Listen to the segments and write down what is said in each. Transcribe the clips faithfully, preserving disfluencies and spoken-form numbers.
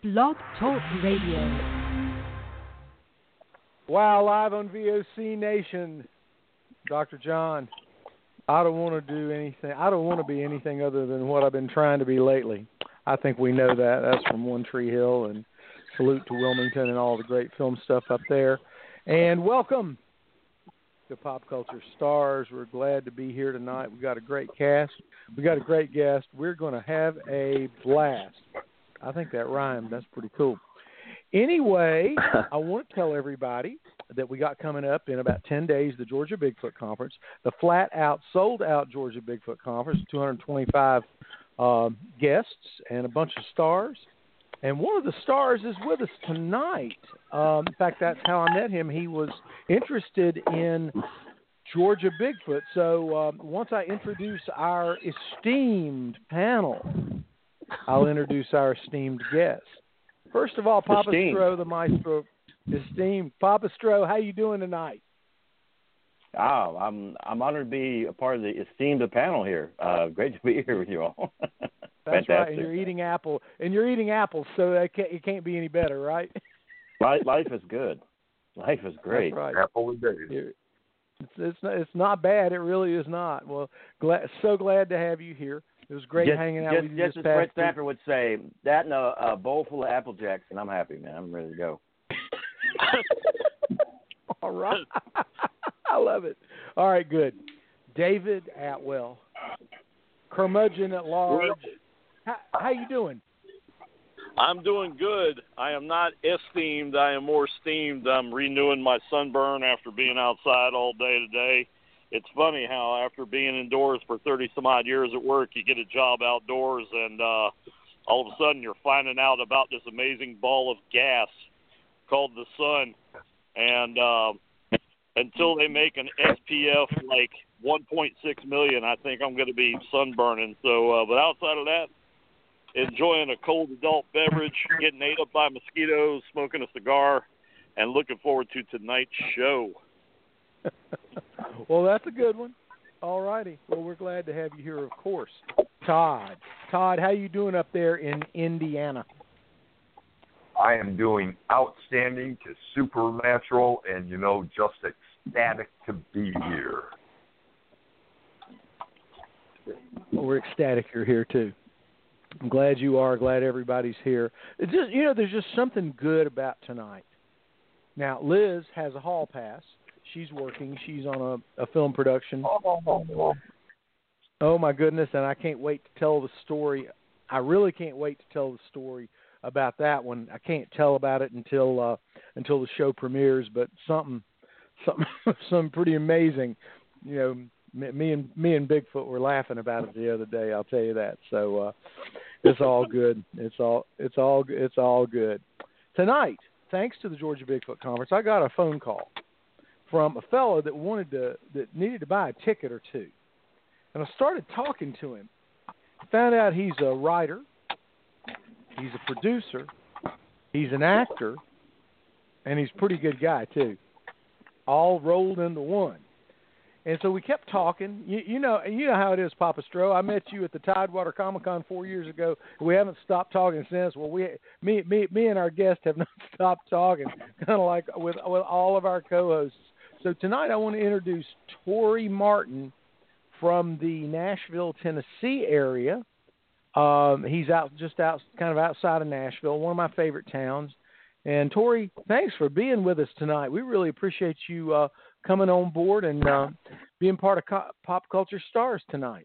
Blog Talk Radio. Wow, live on V O C Nation. Doctor John, I don't want to do anything. I don't want to be anything other than what I've been trying to be lately. I think we know that. That's from One Tree Hill, and salute to Wilmington and all the great film stuff up there. And welcome to Pop Culture Stars. We're glad to be here tonight. We've got a great cast. We've got a great guest. We're going to have a blast. I think that rhymed. That's pretty cool. Anyway, I want to tell everybody that we got coming up in about ten days the Georgia Bigfoot Conference, the flat-out, sold-out Georgia Bigfoot Conference, two hundred twenty-five um, guests and a bunch of stars. And one of the stars is with us tonight. Um, in fact, that's how I met him. He was interested in Georgia Bigfoot. So um, once I introduce our esteemed panel, I'll introduce our esteemed guest. First of all, Papa Esteemed. Stro, the maestro, esteemed. Papa Stro, how you doing tonight? Oh, I'm I'm honored to be a part of the esteemed panel here. Uh, great to be here with you all. That's Fantastic. right. And you're eating apple, and you're eating apples, so it can't, it can't be any better, right? Life, life is good. Life is great. That's right. Apple a day. You're- It's it's not, it's not bad. It really is not. Well, glad, so glad to have you here. It was great just, hanging out just, with you just this as Fred past week. Sanford would say, that and a, a bowl full of Apple Jacks, and I'm happy, man. I'm ready to go. All right. I love it. All right, good. David Atwell, curmudgeon at large. How, how you doing? I'm doing good. I am not esteemed. I am more steamed. I'm renewing my sunburn after being outside all day today. It's funny how after being indoors for thirty-some-odd years at work, you get a job outdoors, and uh, all of a sudden you're finding out about this amazing ball of gas called the sun. And uh, until they make an S P F like one point six million, I think I'm going to be sunburning. So, uh, but outside of that, enjoying a cold adult beverage, getting ate up by mosquitoes, smoking a cigar, and looking forward to tonight's show. Well, that's a good one. All righty. Well, we're glad to have you here, of course. Todd. Todd, how you doing up there in Indiana? I am doing outstanding to supernatural and, you know, just ecstatic to be here. Well, we're ecstatic you're here, too. I'm glad you are. Glad everybody's here. It's just, you know, there's just something good about tonight. Now, Liz has a hall pass. She's working. She's on a, a film production. Oh, Oh, my goodness, and I can't wait to tell the story. I really can't wait to tell the story about that one. I can't tell about it until uh, until the show premieres, but something something something pretty amazing. You know, me, me and me and Bigfoot were laughing about it the other day, I'll tell you that. So uh, it's all good. It's all it's all it's all good. Tonight, thanks to the Georgia Bigfoot Conference, I got a phone call from a fellow that wanted to that needed to buy a ticket or two. And I started talking to him. Found out he's a writer, he's a producer, he's an actor, and he's a pretty good guy too. All rolled into one. And so we kept talking. You, you know, you know how it is, Papa Stro. I met you at the Tidewater Comic Con four years ago. We haven't stopped talking since. Well, we, me, me, me, and our guest have not stopped talking. Kind of like with with all of our co-hosts. So tonight I want to introduce Tori Martin from the Nashville, Tennessee area. Um, he's out just out, kind of outside of Nashville, one of my favorite towns. And Tori, thanks for being with us tonight. We really appreciate you uh, coming on board and uh, being part of Co- Pop Culture Stars tonight.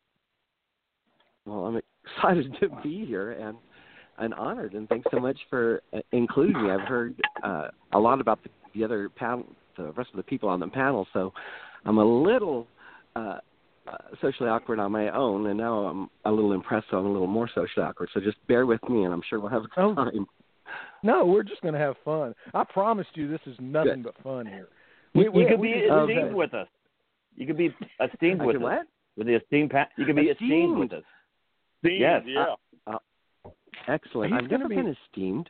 Well, I'm excited to be here and and honored, and thanks so much for uh, including me. I've heard uh, a lot about the, the other panel, the rest of the people on the panel, so I'm a little uh, uh, socially awkward on my own, and now I'm a little impressed, so I'm a little more socially awkward. So just bear with me, and I'm sure we'll have a good Oh. time. No, we're just going to have fun. I promised you this is nothing Good. but fun here. You, We- you we- could we be just- esteemed okay. with us. You could be esteemed I with could us. what? With the esteemed pa- you could be esteemed, Esteemed. with us. Steve, Yes. yeah. Uh, excellent. He's I've gonna never be- been esteemed.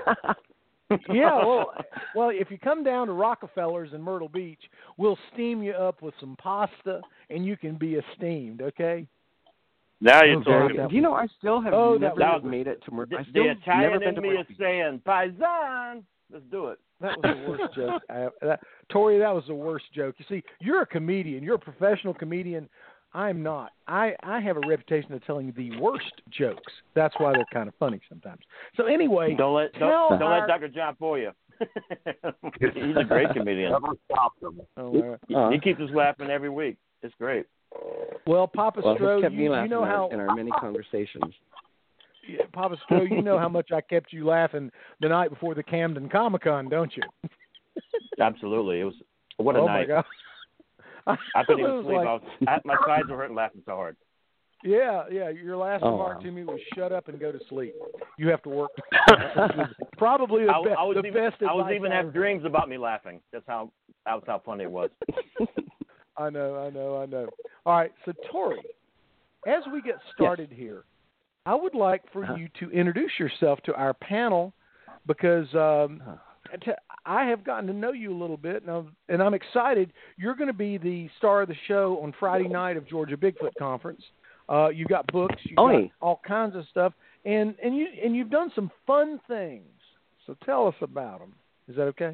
Yeah, well, well, if you come down to Rockefellers in Myrtle Beach, we'll steam you up with some pasta, and you can be esteemed, okay? Now you're Oh, very talking. Do you know I still have Oh, that never was- made it to Mur- The, I still the Italian never been in to me is Murphy. saying, Paisan, let's do it. That was the worst joke. I have. That, Tori, that was the worst joke. You see, you're a comedian. You're a professional comedian. I'm not. I, I have a reputation of telling the worst jokes. That's why they're kind of funny sometimes. So anyway, Don't let tell don't, don't our, let Doctor John fool you. He's a great comedian. Never stopped them. Oh, all right. He, Uh, he keeps us laughing every week. It's great. Well, Papa well, Stroh, it kept you, me you laughing know in, our, how in our many conversations. yeah, Papa Stroh, you know how much I kept you laughing the night before the Camden Comic Con, don't you? Absolutely. It was what a oh night. my God. I couldn't It even was sleep. like- I was, I, my sides were hurting laughing so hard. Yeah, yeah. Your last Oh, remark wow. to me was "Shut up and go to sleep." You have to work. Probably the, I, be- I was the even, best I was advice even I having ever- dreams about me laughing. That's how that was how funny it was. I know, I know, I know. All right, so Tori, as we get started here, I would like for Uh-huh. you to introduce yourself to our panel because um, t- I have gotten to know you a little bit, and I'm, and I'm excited. You're going to be the star of the show on Friday night of Georgia Bigfoot Conference. Uh, you've got books, you've Oi. got all kinds of stuff, and, and you and you've done some fun things. So tell us about them. Is that okay?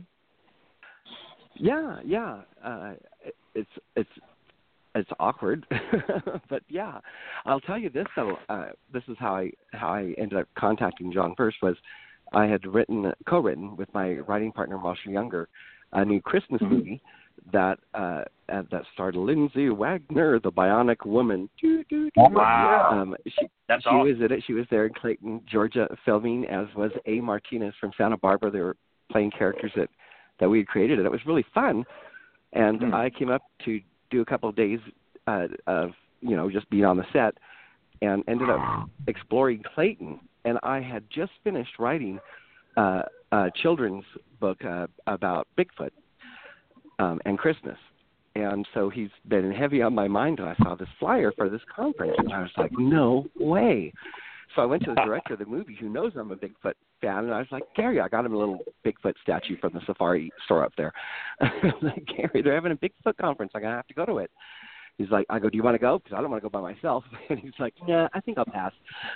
Yeah, yeah. Uh, it- it's it's it's awkward, but yeah. I'll tell you this though. Uh, this is how I how I ended up contacting John first. Was I had written co-written with my writing partner Marshall Younger a new Christmas movie that uh, uh, that starred Lindsay Wagner, the Bionic Woman. Doo, doo, doo. Wow. Um, she That's she awesome. was in it. She was there in Clayton, Georgia, filming, as was A. Martinez from Santa Barbara. They were playing characters that that we had created, and it was really fun. And Hmm. I came up to do a couple of days uh, of, you know, just being on the set and ended up exploring Clayton. And I had just finished writing uh, a children's book uh, about Bigfoot um, and Christmas. And so he's been heavy on my mind, and I saw this flyer for this conference, and I was like, no way. So I went to the director of the movie who knows I'm a Bigfoot fan, and I was like, Gary, I got him a little Bigfoot statue from the Safari store up there. I was like, Gary, they're having a Bigfoot conference. I'm going to have to go to it. He's like, I go, do you want to go? Because I don't want to go by myself. And he's like, nah, I think I'll pass.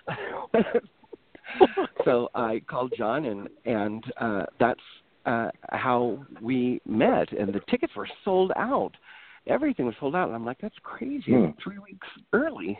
So I called John, and, and uh, that's uh, how we met. And the tickets were sold out. Everything was sold out. And I'm like, that's crazy. Hmm. Three weeks early.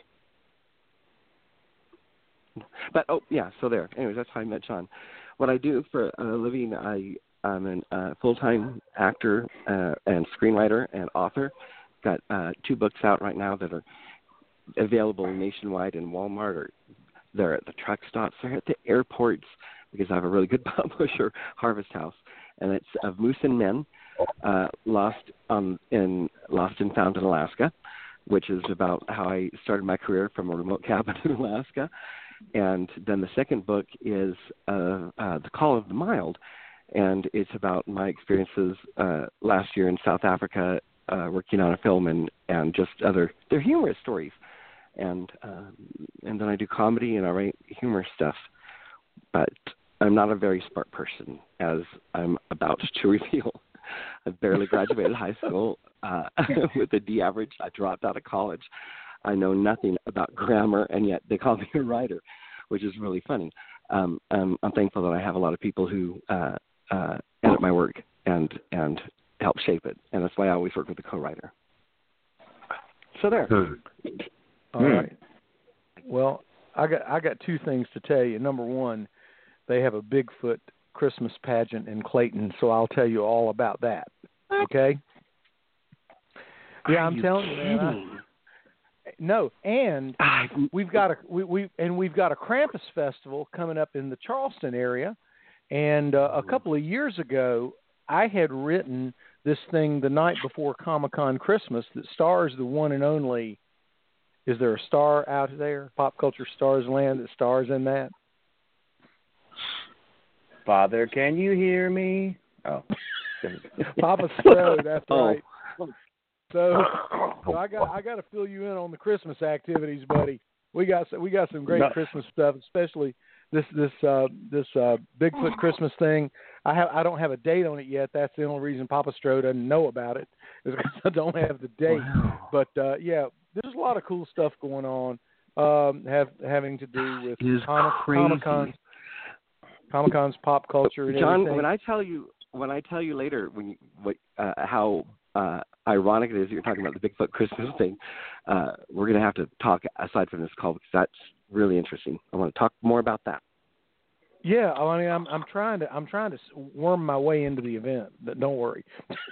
But, oh, yeah, so there. Anyways, that's how I met John. What I do for a living, I, I'm a uh, full-time actor uh, and screenwriter and author. Got uh, two books out right now that are available nationwide in Walmart, or they're at the truck stops, they're at the airports, because I have a really good publisher, Harvest House. And it's of Moose and Men, uh, lost, um, in, lost and Found in Alaska, which is about how I started my career from a remote cabin in Alaska. And then the second book is uh, uh, The Call of the Mild, and it's about my experiences uh, last year in South Africa uh, working on a film, and, and just other, they're humorous stories. And um, and then I do comedy and I write humor stuff. But I'm not a very smart person, as I'm about to reveal. I barely graduated high school uh, with a D average. I dropped out of college. I know nothing about grammar, and yet they call me a writer, which is really funny. Um, um, I'm thankful that I have a lot of people who uh, uh, edit my work and and help shape it, and that's why I always work with a co-writer. So there. All right. Well, I got I got two things to tell you. Number one, they have a Bigfoot Christmas pageant in Clayton, so I'll tell you all about that. Okay? Yeah, Are I'm you telling you, man. I- kidding? No, and I've- we've got a we, we and we've got a Krampus festival coming up in the Charleston area, and uh, a couple of years ago, I had written this thing the night before Comic-Con Christmas that stars the one and only. Is there a star out there, Pop Culture Stars Land, that stars in that? Father, can you hear me? Oh. Papa Stroh, that's Oh. right. So, so I got I got to fill you in on the Christmas activities, buddy. We got some, we got some great No. Christmas stuff, especially this this uh, this uh, Bigfoot Christmas thing. I have I don't have a date on it yet. That's the only reason Papa Stroh doesn't know about it, is because I don't have the date. Wow. But uh, yeah, there's a lot of cool stuff going on. um, have having to do with It is Comic crazy. Con, Comic Con's pop culture and John, everything. when I tell you when I tell you later when you, what, uh, how uh, ironic it is that you're talking about the Bigfoot Christmas thing, uh, we're going to have to talk aside from this call because that's really interesting. I want to talk more about that. Yeah, I mean, I'm I'm trying to I'm trying to worm my way into the event. But don't worry,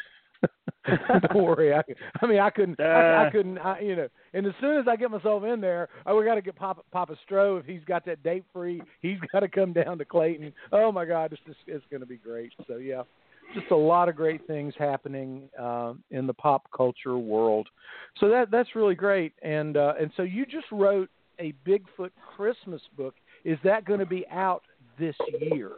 don't worry. I, I mean, I couldn't, I, I couldn't, I, you know. And as soon as I get myself in there, oh, we got to get Papa, Papa Stroh if he's got that date free. He's got to come down to Clayton. Oh my God, it's just, it's going to be great. So yeah, just a lot of great things happening uh, in the pop culture world. So that that's really great. And uh, and so you just wrote a Bigfoot Christmas book. Is that going to be out this year?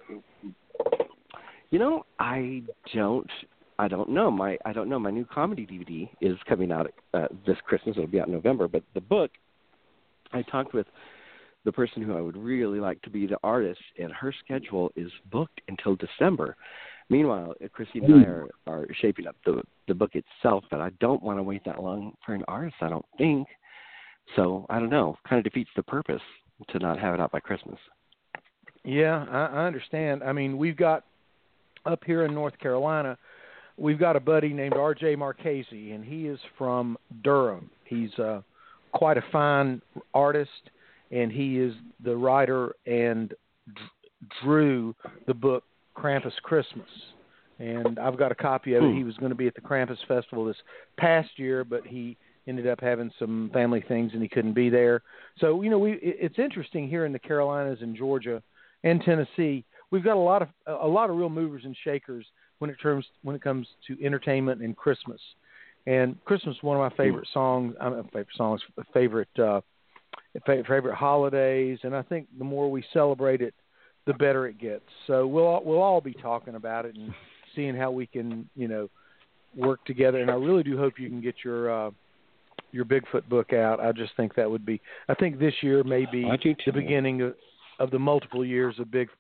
You know, I don't, I don't know. My, I don't know. My new comedy D V D is coming out uh, this Christmas. It'll be out in November. But the book, I talked with the person who I would really like to be the artist, and her schedule is booked until December. Meanwhile, Christine and I are, are shaping up the the book itself, but I don't want to wait that long for an artist. I don't think. So I don't know. Kind of defeats the purpose to not have it out by Christmas. Yeah, I, I understand. I mean, we've got up here in North Carolina, we've got a buddy named R J Marchese, and he is from Durham. He's uh, quite a fine artist, and he is the writer and d- drew the book Krampus Christmas. And I've got a copy of it. He was going to be at the Krampus Festival this past year, but he ended up having some family things, and he couldn't be there. So, you know, we it's interesting here in the Carolinas and Georgia and Tennessee. We've got a lot of a lot of real movers and shakers when it terms when it comes to entertainment and Christmas. And Christmas is one of my favorite songs. I mean, favorite songs, favorite uh, favorite holidays. And I think the more we celebrate it, the better it gets. So we'll we'll all be talking about it and seeing how we can, you know, work together. And I really do hope you can get your uh, your Bigfoot book out. I just think that would be. I think this year may be the beginning of, of the multiple years of Bigfoot.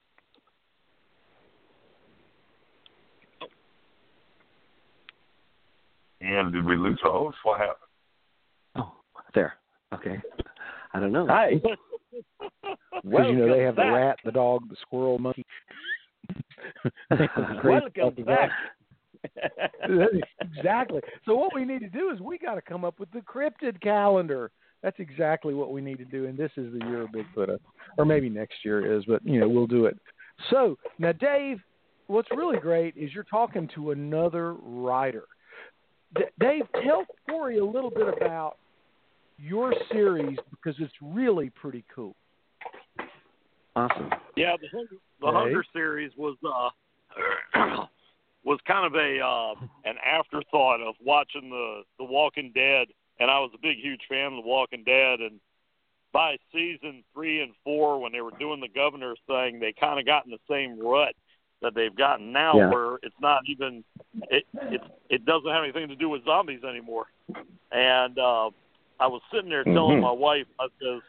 And did we lose the host? What happened? Oh, there. Okay. I don't know. Hi. Because, you know, they have the rat, the dog, the squirrel, monkey. Welcome back. Exactly. So what we need to do is we got to come up with the cryptid calendar. That's exactly what we need to do, and this is the year of Bigfoot, or maybe next year is, but, you know, we'll do it. So, now, Dave, what's really great is you're talking to another writer. D- Dave, tell Corey a little bit about your series, because it's really pretty cool. Awesome. Yeah, the Hunger, the Hey. Hunger series was uh, was kind of a uh, an afterthought of watching the the Walking Dead, and I was a big, huge fan of the Walking Dead. And by season three and four, when they were doing the governor thing, they kind of got in the same rut that they've gotten now, Yeah. where it's not even it it it doesn't have anything to do with zombies anymore. And uh, I was sitting there telling Mm-hmm. my wife, I says,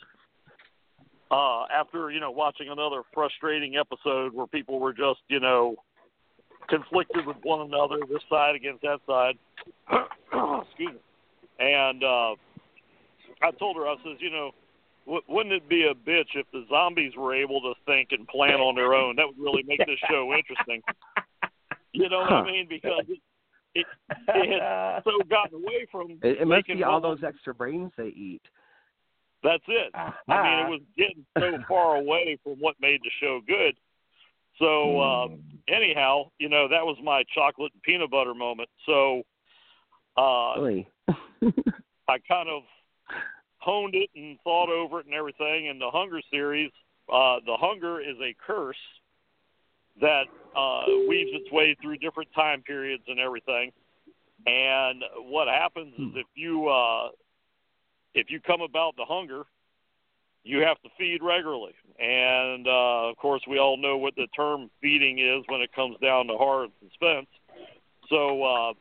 uh, after, you know, watching another frustrating episode where people were just, you know, conflicted with one another, this side against that side. Excuse me. And uh, I told her, I says, you know, w- wouldn't it be a bitch if the zombies were able to think and plan on their own? That would really make this show interesting. You know what I mean? Because it, it, it had so gotten away from It, it must making be all what was- those extra brains they eat. That's it. I mean, it was getting so far away from what made the show good. So, uh, anyhow, you know, that was my chocolate and peanut butter moment. So, uh, Really? I kind of honed it and thought over it and everything. And the Hunger series, uh, the Hunger is a curse that uh, weaves its way through different time periods and everything. And what happens is if you uh, if you come about the hunger, you have to feed regularly. And, uh, of course, we all know what the term feeding is when it comes down to horror and suspense. So uh,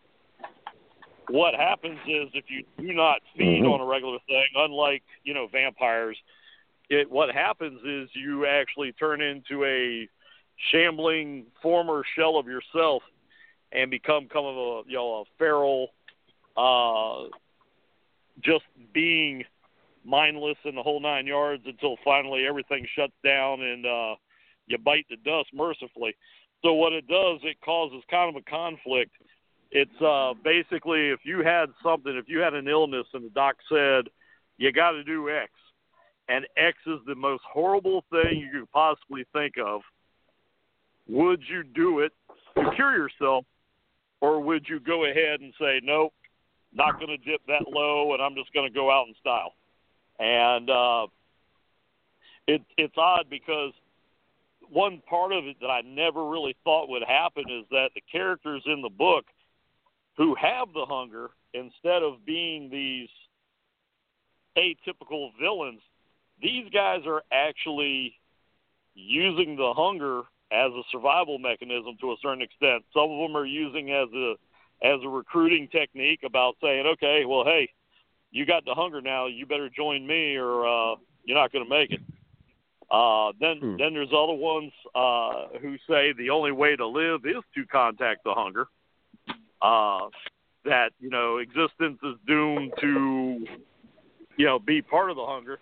what happens is if you do not feed Mm-hmm. on a regular thing, unlike, you know, vampires, it what happens is you actually turn into a shambling former shell of yourself and become kind of a, you know, a feral, uh, just being mindless and the whole nine yards until finally everything shuts down and uh, you bite the dust mercifully. So what it does, it causes kind of a conflict. It's uh, basically if you had something, if you had an illness and the doc said, you got to do X, and X is the most horrible thing you could possibly think of, would you do it to cure yourself, or would you go ahead and say, nope, not going to dip that low, and I'm just going to go out in style? And uh, it, it's odd because one part of it that I never really thought would happen is that the characters in the book who have the hunger, instead of being these atypical villains, these guys are actually using the hunger as a survival mechanism to a certain extent. Some of them are using as a as a recruiting technique about saying, okay, well, hey, you got the hunger now, you better join me or uh, you're not going to make it. Uh, then hmm. then there's other ones uh, who say the only way to live is to contact the hunger, uh, that, you know, existence is doomed to, you know, be part of the hunger.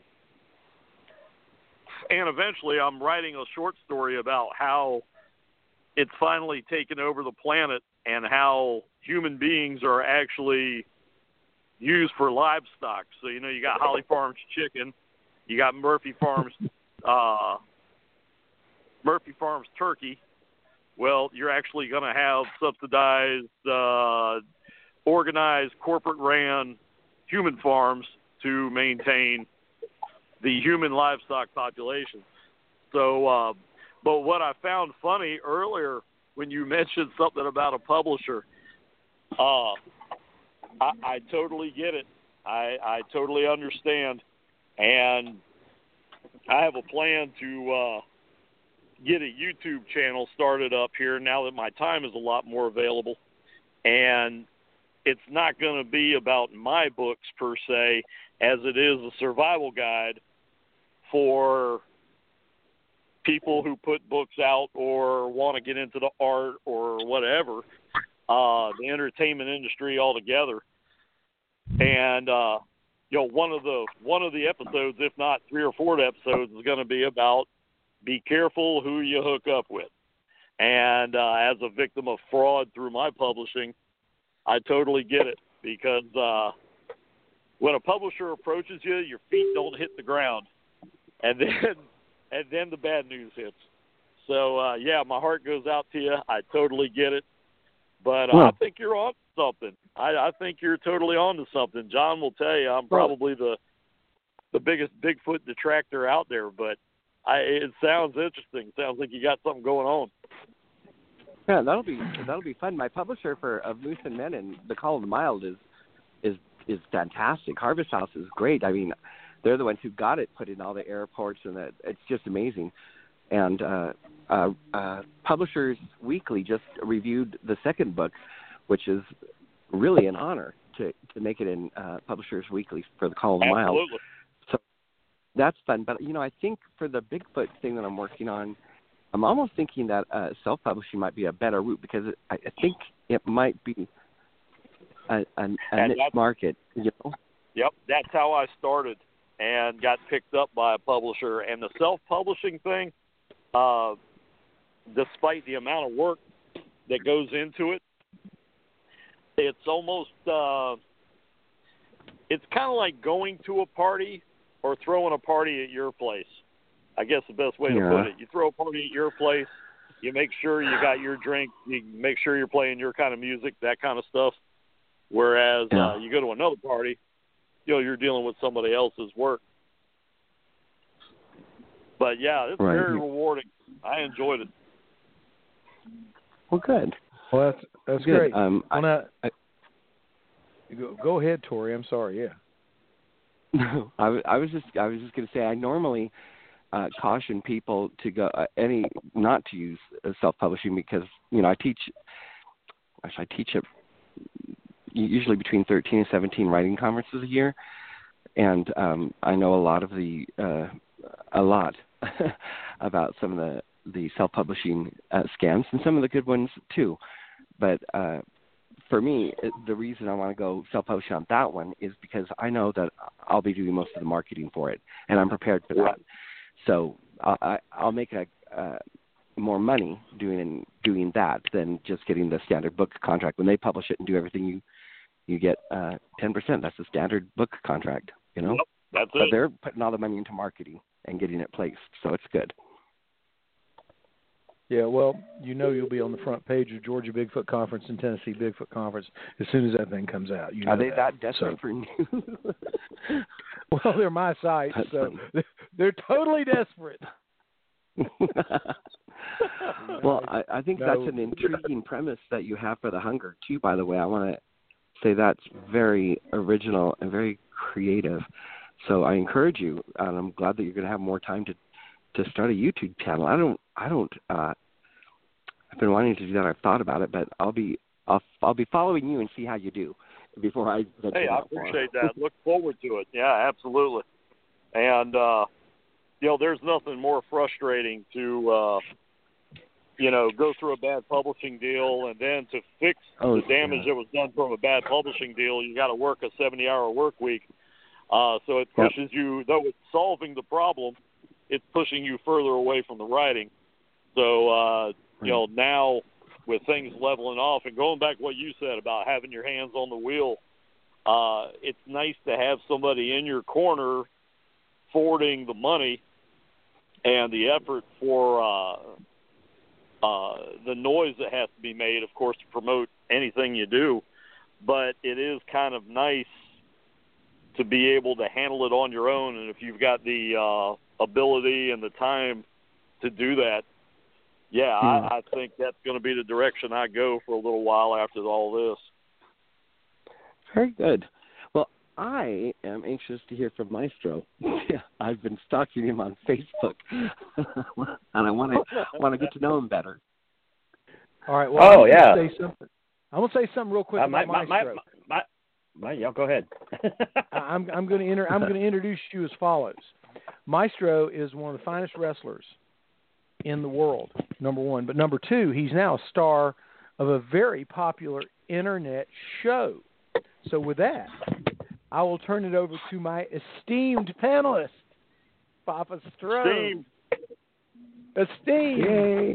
And eventually I'm writing a short story about how it's finally taken over the planet and how human beings are actually used for livestock. So, you know, you got Holly Farms chicken, you got Murphy Farms, uh, Murphy Farms turkey. Well, you're actually going to have subsidized, uh, organized, corporate-ran human farms to maintain the human livestock population. So, uh, but what I found funny earlier when you mentioned something about a publisher, uh, I, I totally get it. I, I totally understand. And I have a plan to uh, get a YouTube channel started up here now that my time is a lot more available. And it's not going to be about my books per se, as it is a survival guide for people who put books out or want to get into the art or whatever, uh, the entertainment industry altogether. And, uh, you know, one of the, one of the episodes, if not three or four episodes, is going to be about be careful who you hook up with. And uh, as a victim of fraud through my publishing, I totally get it, because uh, when a publisher approaches you, your feet don't hit the ground. And then, and then the bad news hits. So, uh, yeah, my heart goes out to you. I totally get it. But uh, well, I think you're on something. I, I think you're totally on to something. John will tell you I'm probably the the biggest Bigfoot detractor out there. But I, it sounds interesting. Sounds like you got something going on. Yeah, that'll be that'll be fun. My publisher for of Moose and Men and The Call of the Mild is is is fantastic. Harvest House is great. I mean, they're the ones who got it put in all the airports, and that it's just amazing. And uh, uh, uh, Publishers Weekly just reviewed the second book, which is really an honor to, to make it in uh, Publishers Weekly for The Call of the Mild. Absolutely. So that's fun. But, you know, I think for the Bigfoot thing that I'm working on, I'm almost thinking that uh, self-publishing might be a better route, because it, I, I think it might be a, a, a niche market. You know? Yep, that's how I started and got picked up by a publisher. And the self-publishing thing, uh, despite the amount of work that goes into it, it's almost uh, it's kind of like going to a party or throwing a party at your place. I guess the best way yeah. to put it. You throw a party at your place, you make sure you got your drink, you make sure you're playing your kind of music, that kind of stuff. Whereas yeah. uh, you go to another party, you know, you're dealing with somebody else's work. But, yeah, it's right. very rewarding. I enjoyed it. Well, good. Well, that's that's good. great. Um, well, I, now, I, go, go ahead, Tori. I'm sorry. Yeah. No, I, I was just I was just going to say I normally uh, caution people to go uh, any not to use uh, self-publishing, because you know I teach. Gosh, I teach at usually between thirteen and seventeen writing conferences a year, and um, I know a lot of the uh, a lot about some of the the self-publishing uh, scams, and some of the good ones too. But uh, for me, it, the reason I want to go self-publishing on that one is because I know that I'll be doing most of the marketing for it, and I'm prepared for that. So uh, I, I'll make a, uh, more money doing doing that than just getting the standard book contract. When they publish it and do everything, you you get uh, ten percent. That's the standard book contract, you know. Yep, that's but it. they're putting all the money into marketing and getting it placed, so it's good. Yeah, well, you know you'll be on the front page of Georgia Bigfoot Conference and Tennessee Bigfoot Conference as soon as that thing comes out. You know Are they that, that desperate so. for news? Well, they're my site, That's so funny. they're, they're totally desperate. Well, I, I think No. that's an intriguing premise that you have for The Hunger, too, by the way. I want to say that's very original and very creative. So I encourage you, and I'm glad that you're going to have more time to, to start a YouTube channel. I don't, I don't, uh, I've been wanting to do that. I've thought about it, but I'll be, I'll, I'll be following you and see how you do before I. Hey, I appreciate that. Look forward to it. Yeah, absolutely. And, uh, you know, there's nothing more frustrating to, uh, you know, go through a bad publishing deal and then to fix Oh, the damage yeah. that was done from a bad publishing deal, you got to work a seventy-hour work week. Uh, so it Yep. pushes you, though it's solving the problem, it's pushing you further away from the writing. So, uh, you know, now with things leveling off and going back to what you said about having your hands on the wheel, uh, it's nice to have somebody in your corner forwarding the money and the effort for uh, uh, the noise that has to be made, of course, to promote anything you do. But it is kind of nice to be able to handle it on your own. And if you've got the uh, ability and the time to do that, yeah, Hmm. I, I think that's going to be the direction I go for a little while after all this. Very good. Well, I am anxious to hear from Maestro. I've been stalking him on Facebook, and I want to want to get to know him better. All right. Well, Oh, I'm yeah. Gonna say something. I'm going to say something real quick Uh, about my, my, my, Maestro. my, my, yeah, go ahead. I'm I'm going to inter- I'm going to introduce you as follows. Maestro is one of the finest wrestlers in the world, number one. But number two, he's now a star of a very popular internet show. So with that, I will turn it over to my esteemed panelist, Papa Strode. Esteemed. Esteemed. Yay!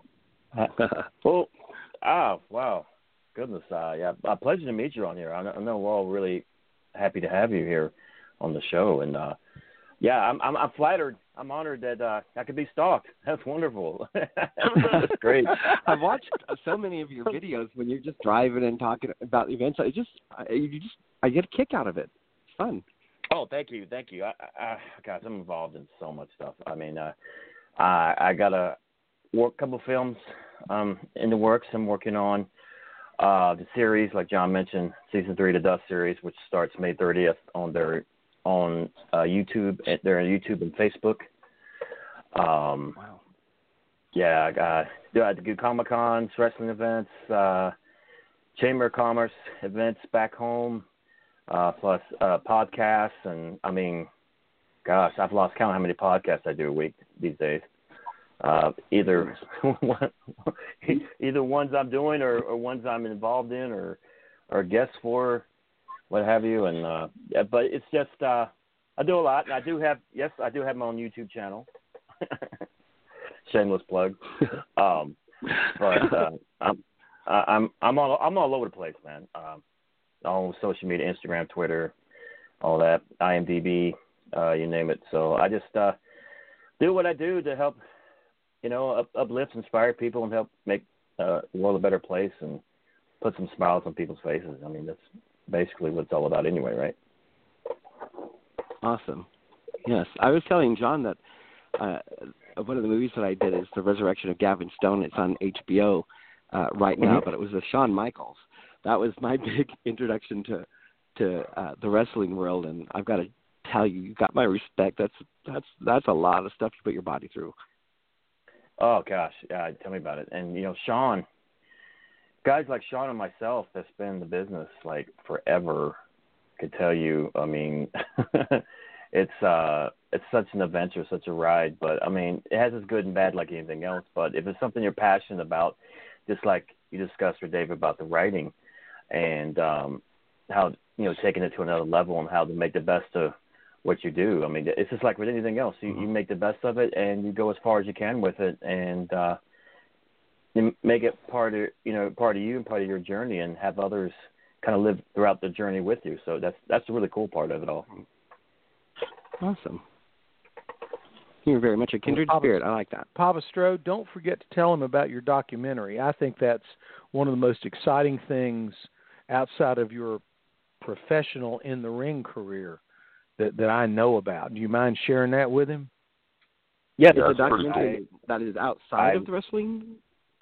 Well, oh, wow. Goodness. Uh, yeah, a pleasure to meet you on here. I know, I know we're all really happy to have you here on the show. And, uh, yeah, I'm, I'm, I'm flattered. I'm honored that uh, I could be stalked. That's wonderful. That's great. I've watched so many of your videos when you're just driving and talking about events. I just, I, you just, I get a kick out of it. It's fun. Oh, thank you, thank you. I, I, guys, I'm involved in so much stuff. I mean, uh, I, I got a work couple films um, in the works. I'm working on uh, the series, like John mentioned, season three, the Dust series, which starts May thirtieth on their on uh, YouTube. They're on YouTube and Facebook. Um, Wow. Yeah, I got yeah, I do Comic Cons, wrestling events, uh, Chamber of Commerce events back home. Uh, plus uh, podcasts, and I mean, gosh, I've lost count how many podcasts I do a week these days. Uh, either either ones I'm doing, or, or ones I'm involved in, or or guests for, what have you. And uh, yeah, but it's just uh, I do a lot, and I do have yes, I do have my own YouTube channel. Shameless plug. Um, but uh, I'm I'm I'm all I'm all over the place, man. Um, all social media, Instagram, Twitter, all that, IMDb, uh, you name it. So I just uh, do what I do to help, you know, up, uplift, inspire people, and help make uh, the world a better place and put some smiles on people's faces. I mean, that's basically what it's all about anyway, right? Awesome. Yes. I was telling John that uh, one of the movies that I did is The Resurrection of Gavin Stone. It's on H B O uh, right now, Mhm. but it was with Shawn Michaels. That was my big introduction to to uh, the wrestling world, and I've got to tell you, you got my respect. That's that's that's a lot of stuff you put your body through. Oh gosh, yeah, tell me about it. And you know, Shawn, guys like Shawn and myself that's been in the business like forever could tell you. I mean, it's uh, it's such an adventure, such a ride. But I mean, it has its good and bad like anything else. But if it's something you're passionate about, just like you discussed with David about the writing, and um, how you know taking it to another level and how to make the best of what you do. I mean, it's just like with anything else. You, you make the best of it, and you go as far as you can with it, and uh, you make it part of you know part of you and part of your journey, and have others kind of live throughout the journey with you. So that's that's the really cool part of it all. Awesome. You're very much a kindred well, Papa, spirit. I like that. Papa Strode, don't forget to tell him about your documentary. I think that's one of the most exciting things outside of your professional in the ring career that, that I know about. Do you mind sharing that with him? Yeah, it's a documentary I, that is outside I, of the wrestling.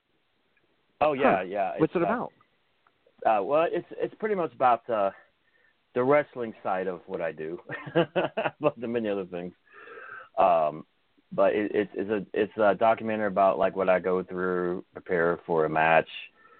Oh yeah, huh. yeah. What's it uh, about? Uh, well, it's it's pretty much about uh, the wrestling side of what I do, but the many other things. Um, but it, it, it's a it's a documentary about like what I go through, prepare for a match,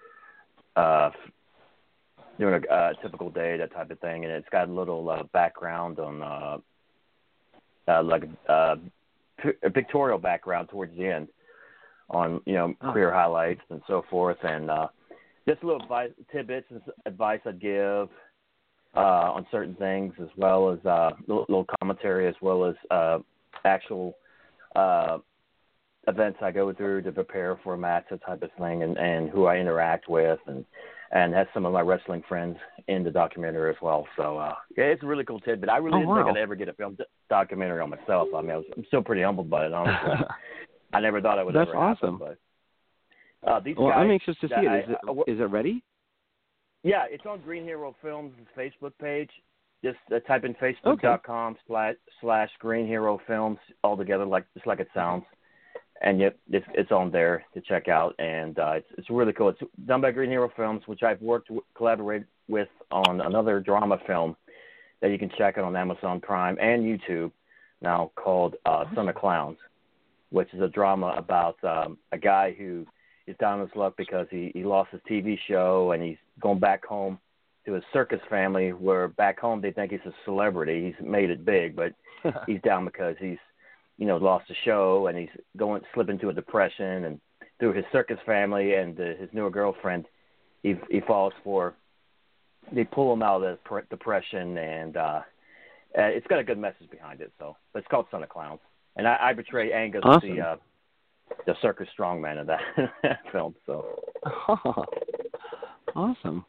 uh, doing a, a typical day, that type of thing, and it's got a little uh, background on uh, uh, like uh, a pictorial background towards the end on you know oh. career highlights and so forth, and uh, just a little advice, tidbits and advice I'd give uh, on certain things, as well as uh, little, little commentary, as well as uh, actual uh, events I go through to prepare for a match, that type of thing, and, and who I interact with, and and has some of my wrestling friends in the documentary as well. So uh, yeah, it's a really cool tidbit. I really oh, didn't wow. think I'd ever get a film documentary on myself. I mean, I was, I'm still pretty humbled by it, honestly. I never thought I would That's ever awesome. happen, but uh, these well, guys, I'm anxious to see it. Is, I, it. is it ready? Yeah, it's on Green Hero Films' Facebook page. Just uh, type in facebook dot com okay. slash, slash Green Hero Films all together, like just like it sounds. And yep, it's, it's on there to check out, and uh, it's it's really cool. It's done by Green Hero Films, which I've worked w- collaborated with on another drama film that you can check out on Amazon Prime and YouTube now, called uh, Son of Clowns, which is a drama about um, a guy who is down on his luck because he, he lost his T V show, and he's going back home to his circus family, where back home they think he's a celebrity. He's made it big, but he's down because he's you know, lost the show, and he's going slip into a depression, and through his circus family and uh, his newer girlfriend, he he falls for. They pull him out of the depression, and uh, uh, it's got a good message behind it. So, but it's called Son of Clowns, and I, I portray Angus, awesome. the uh, the circus strongman of that film. So, oh, awesome.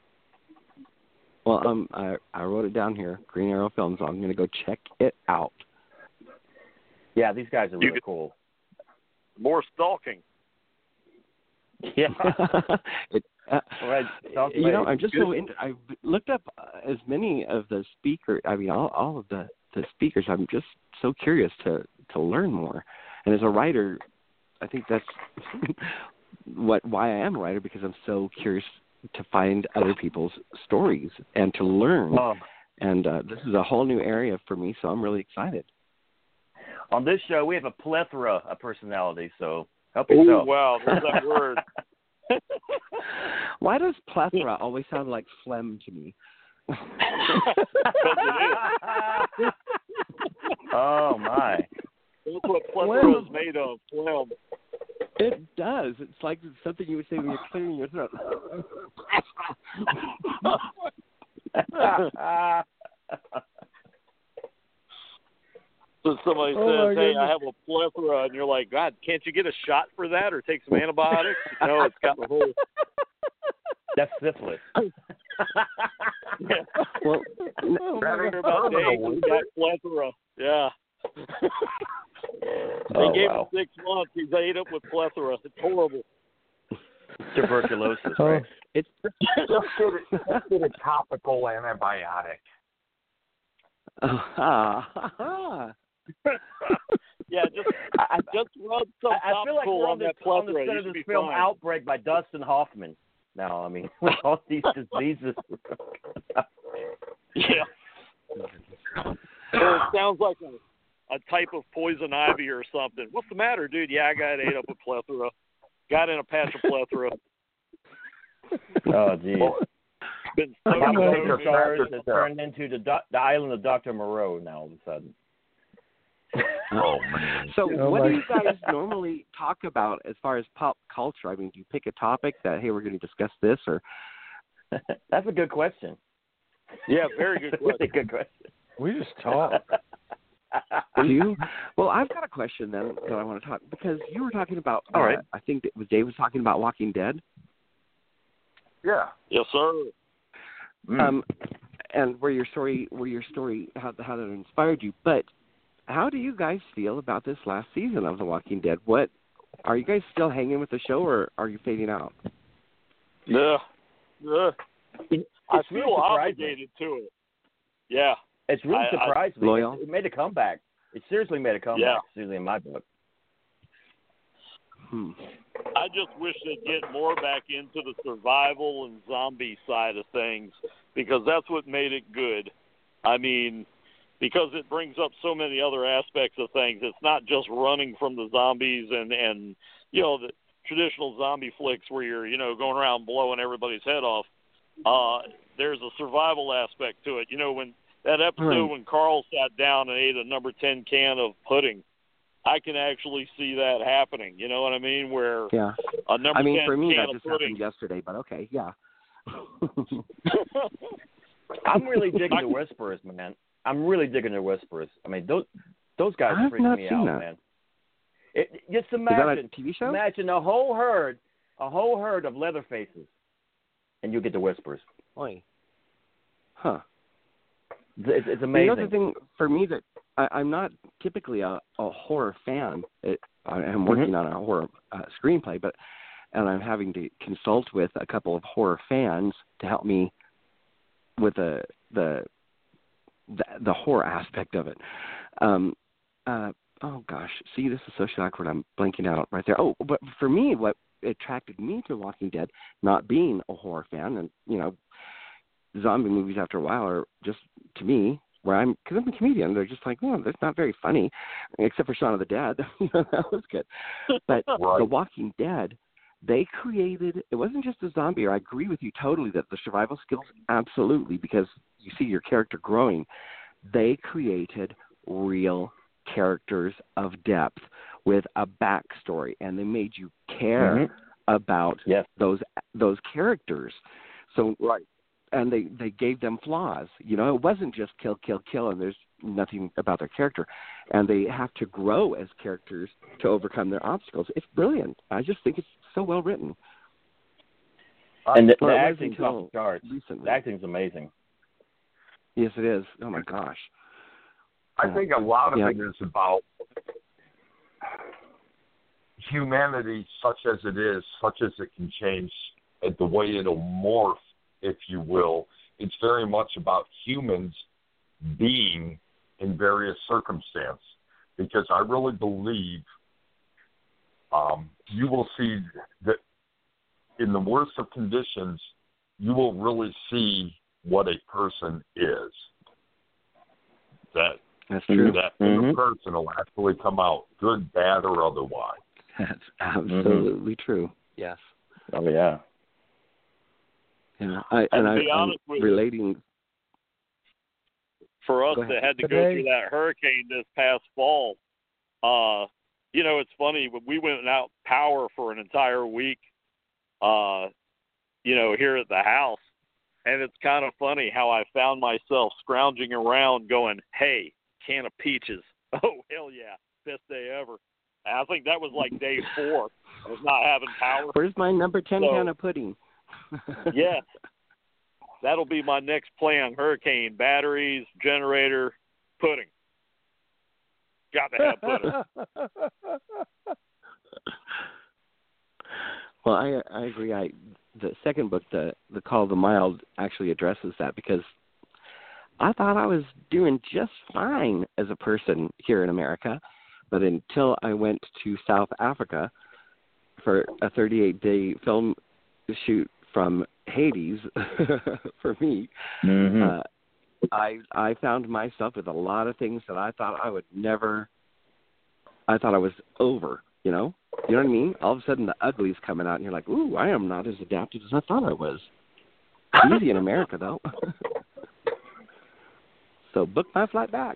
Well, um, I I wrote it down here, Green Arrow Films. So I'm going to go check it out. Yeah, these guys are really cool. More stalking. Yeah. it, uh, right. You know, I'm just so into, I've looked up uh, as many of the speakers. I mean, all, all of the, the speakers. I'm just so curious to, to learn more. And as a writer, I think that's what why I am a writer, because I'm so curious to find other people's stories and to learn. Oh. And uh, this is a whole new area for me, so I'm really excited. On this show, we have a plethora of personalities, so help Ooh, yourself. wow, there's that word. Why does plethora always sound like phlegm to me? Oh, my. That's what plethora is made of, phlegm. It does. It's like something you would say when you're clearing your throat. So somebody oh says, hey, I have a plethora, and you're like, God, can't you get a shot for that or take some antibiotics? No, it's got the whole... That's syphilis. Yeah. Well, oh hear about Dave who's got plethora. Yeah. Oh, they gave wow. him six months. He's ate up with plethora. It's horrible. Tuberculosis, right? It's just get it, just get a topical antibiotic. Uh, yeah, just I, just rub some I, I feel like we're on, on, that this, on the plethora. set You of should this be film fine. Outbreak by Dustin Hoffman. Now, I mean, with all these diseases. Yeah. Or it sounds like a, a type of poison ivy or something. What's the matter, dude? Yeah, I got ate up with plethora. Got in a patch of plethora. Oh, geez. Been My so stars has turned into the, do- the island of Doctor Moreau now all of a sudden. Oh, man. So Oh, what my. do you guys normally talk about as far as pop culture? I mean, do you pick a topic that, hey, we're going to discuss this, or That's a good question. Yeah, very good question. Really good question. We just talk. Do you? Well, I've got a question then that I want to talk because you were talking about. All right. Uh, I think it was Dave was talking about Walking Dead. Yeah. Yes, sir. Mm. Um, and where your story, where your story, how how that inspired you. But how do you guys feel about this last season of The Walking Dead? What are you guys still hanging with the show, or are you fading out? Yeah. Yeah. I It's feel really obligated to it. Yeah. It's really I- surprised I, me. loyal? It, it made a comeback. It seriously made a comeback, Yeah. seriously, in my book. Hmm. I just wish they'd get more back into the survival and zombie side of things because that's what made it good. I mean, because it brings up so many other aspects of things. It's not just running from the zombies and, and you know, the traditional zombie flicks where you're, you know, going around blowing everybody's head off. Uh, there's a survival aspect to it. You know, when that episode Right. when Carl sat down and ate a number ten can of pudding, I can actually see that happening. You know what I mean? Where Yeah. a number I mean, ten for me, can that of just pudding. happened yesterday, but okay, yeah. I'm really digging the Whisperers, man. I'm really digging the Whisperers. I mean, those those guys I've freak not me seen out, that. man. It, just Is that imagine, a T V show? imagine a whole herd, a whole herd of Leatherfaces, and you get the Whisperers. Boy. Huh. It's, it's amazing. You know the thing for me that I, I'm not typically a, a horror fan. It, I am working Mm-hmm. on a horror uh, screenplay, but and I'm having to consult with a couple of horror fans to help me with the the the, the horror aspect of it. Um, uh, oh gosh, see, this is so awkward. I'm blanking out right there. Oh, but for me, what attracted me to Walking Dead, not being a horror fan, and you know, zombie movies after a while are just to me. Where I'm, because I'm a comedian, they're just like, oh, that's not very funny, except for Shaun of the Dead. You know, that was good. But Right. The Walking Dead, they created, it wasn't just a zombie, or I agree with you totally that the survival skills, absolutely, because you see your character growing. They created real characters of depth with a backstory, and they made you care Mm-hmm. about Yes. those those characters. So Right. and they, they gave them flaws. You know, it wasn't just kill, kill, kill, and there's nothing about their character. And they have to grow as characters to overcome their obstacles. It's brilliant. I just think it's so well written. And the, Well, the it was acting's until off the charts. recently. The acting's amazing. Yes, it is. Oh, my gosh. I think a lot of Yeah. it is about humanity, such as it is, such as it can change, and the way it'll morph, if you will. It's very much about humans being in various circumstances, because I really believe um, you will see that in the worst of conditions, you will really see what a person is. That That's true. that Mhm. the person will actually come out, good, bad, or otherwise. That's absolutely true. Yes. Oh, yeah. Yeah. I, And and to I, be I'm honest with you- relating. For us Go ahead. that had to go Today- through that hurricane this past fall, uh, you know, it's funny, but we went out power for an entire week, uh, you know, here at the house. And it's kind of funny how I found myself scrounging around going, hey, can of peaches. Oh, hell yeah. Best day ever. And I think that was like day four of not having power. Where's my number ten So- can of pudding? Yeah. That'll be my next plan. Hurricane, batteries, generator, pudding. Got to have pudding. Well, I I agree. I the second book, the the Call of the Mild, actually addresses that because I thought I was doing just fine as a person here in America, but until I went to South Africa for a thirty-eight day film shoot from Hades for me, Mm-hmm. uh, I I found myself with a lot of things that I thought I would never. I thought I was over. You know, you know what I mean? All of a sudden, the ugly's coming out, and you're like, "Ooh, I am not as adapted as I thought I was." Easy in America, though. So book my flight back.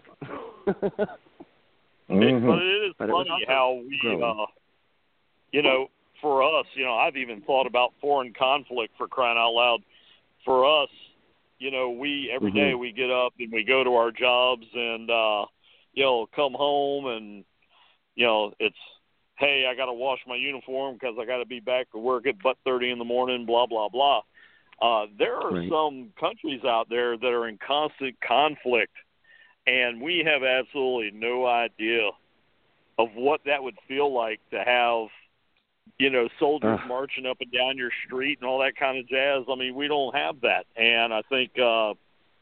Mm-hmm. But it is But it was funny also how we, growing. uh, you know, for us, you know, I've even thought about foreign conflict for crying out loud. for us, you know, we every Mhm. day we get up and we go to our jobs and, uh, you know, come home and, you know, it's, hey, I got to wash my uniform because I got to be back to work at butt thirty in the morning, blah, blah, blah. Uh, there are Right. some countries out there that are in constant conflict, and we have absolutely no idea of what that would feel like to have, you know, soldiers Ugh. marching up and down your street and all that kind of jazz. I mean, we don't have that. And I think uh,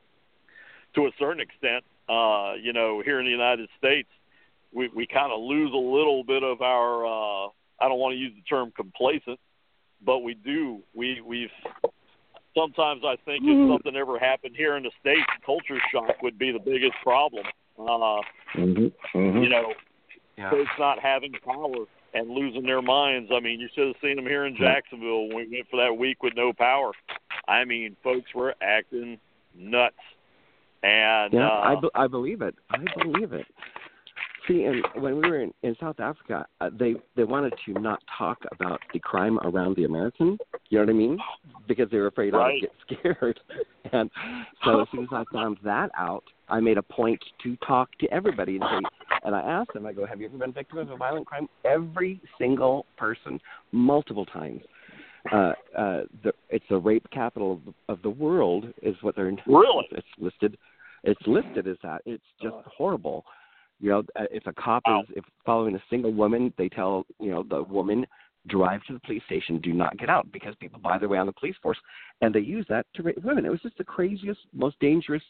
to a certain extent, uh, you know, here in the United States, we, we kind of lose a little bit of our, uh, I don't want to use the term complacent, but we do. We, we've sometimes I think if something ever happened here in the States, culture shock would be the biggest problem. Uh, Mm-hmm. Mm-hmm. you know, Yeah. folks not having power and losing their minds. I mean, you should have seen them here in Jacksonville when we went for that week with no power. I mean, folks were acting nuts. And Yeah, uh, I, be- I believe it. I believe it. See, and when we were in, in South Africa, uh, they they wanted to not talk about the crime around the American. You know what I mean? Because they were afraid I Right. would get scared. And so as soon as I found that out, I made a point to talk to everybody and say, and I asked them, I go, have you ever been victim of a violent crime? Every single person, multiple times. Uh, uh, the, it's the rape capital of the, of the world, is what they're. Really? It's listed. It's listed as that. It's just horrible. You know, uh, if a cop Wow. is if following a single woman, they tell you know the woman, drive to the police station, do not get out, because people buy their way on the police force, and they use that to rape women. It was just the craziest, most dangerous.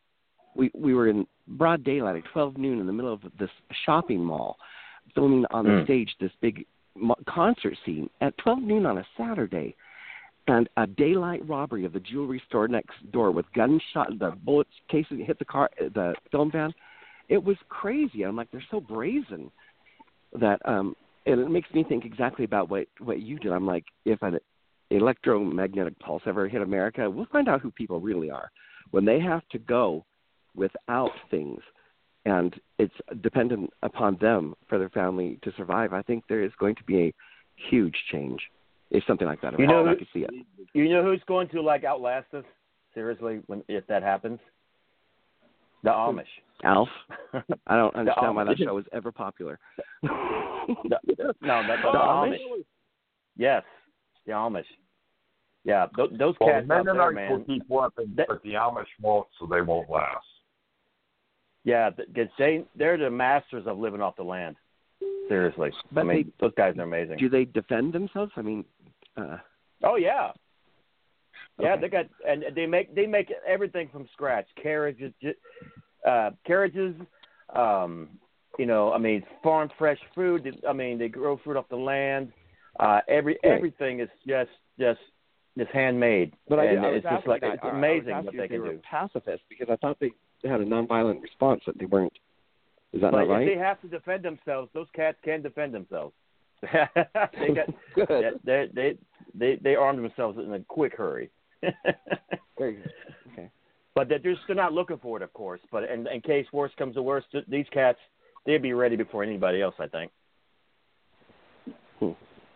We we were in broad daylight at twelve noon in the middle of this shopping mall, filming on the Mm. stage this big mo- concert scene at twelve noon on a Saturday, and a daylight robbery of the jewelry store next door with gunshot, the bullets casing hit the car, the film van. It was crazy. I'm like, they're so brazen that, um, and it makes me think exactly about what what you did. I'm like, if an electromagnetic pulse ever hit America, we'll find out who people really are when they have to go without things, and it's dependent upon them for their family to survive. I think there is going to be a huge change if something like that ever You know, happens. I can see it. You know who's going to like outlast us? Seriously, when if that happens, the Amish. Alf, I don't understand why that Amish. show was ever popular. The, no, that's the, Oh, Amish. really? Yes, the Amish. Yeah, th- those Well, cats the out there, Mennonites will man. keep weapons, That- but the Amish won't, so they won't last. Yeah, th- they they're the masters of living off the land. Seriously, But I mean, they- those guys are amazing. Do they defend themselves? I mean, uh, Oh yeah, yeah. Okay. They got and they make they make everything from scratch. Carriages, uh, carriages. Um, you know, I mean, farm fresh food. I mean, they grow fruit off the land. Uh, every Right. everything is just just just handmade. but I, and I was it's just asking, like I, it's I was amazing asking what if they can were do. pacifists, because I thought they had a nonviolent response, that they weren't. Is that But not if right? they have to defend themselves, those cats can defend themselves. they got Good. they they they they armed themselves in a quick hurry. Very good. Okay. But they're just they're not looking for it, of course. But in, in case worse comes to worse, th- these cats they'd be ready before anybody else, I think. Hmm.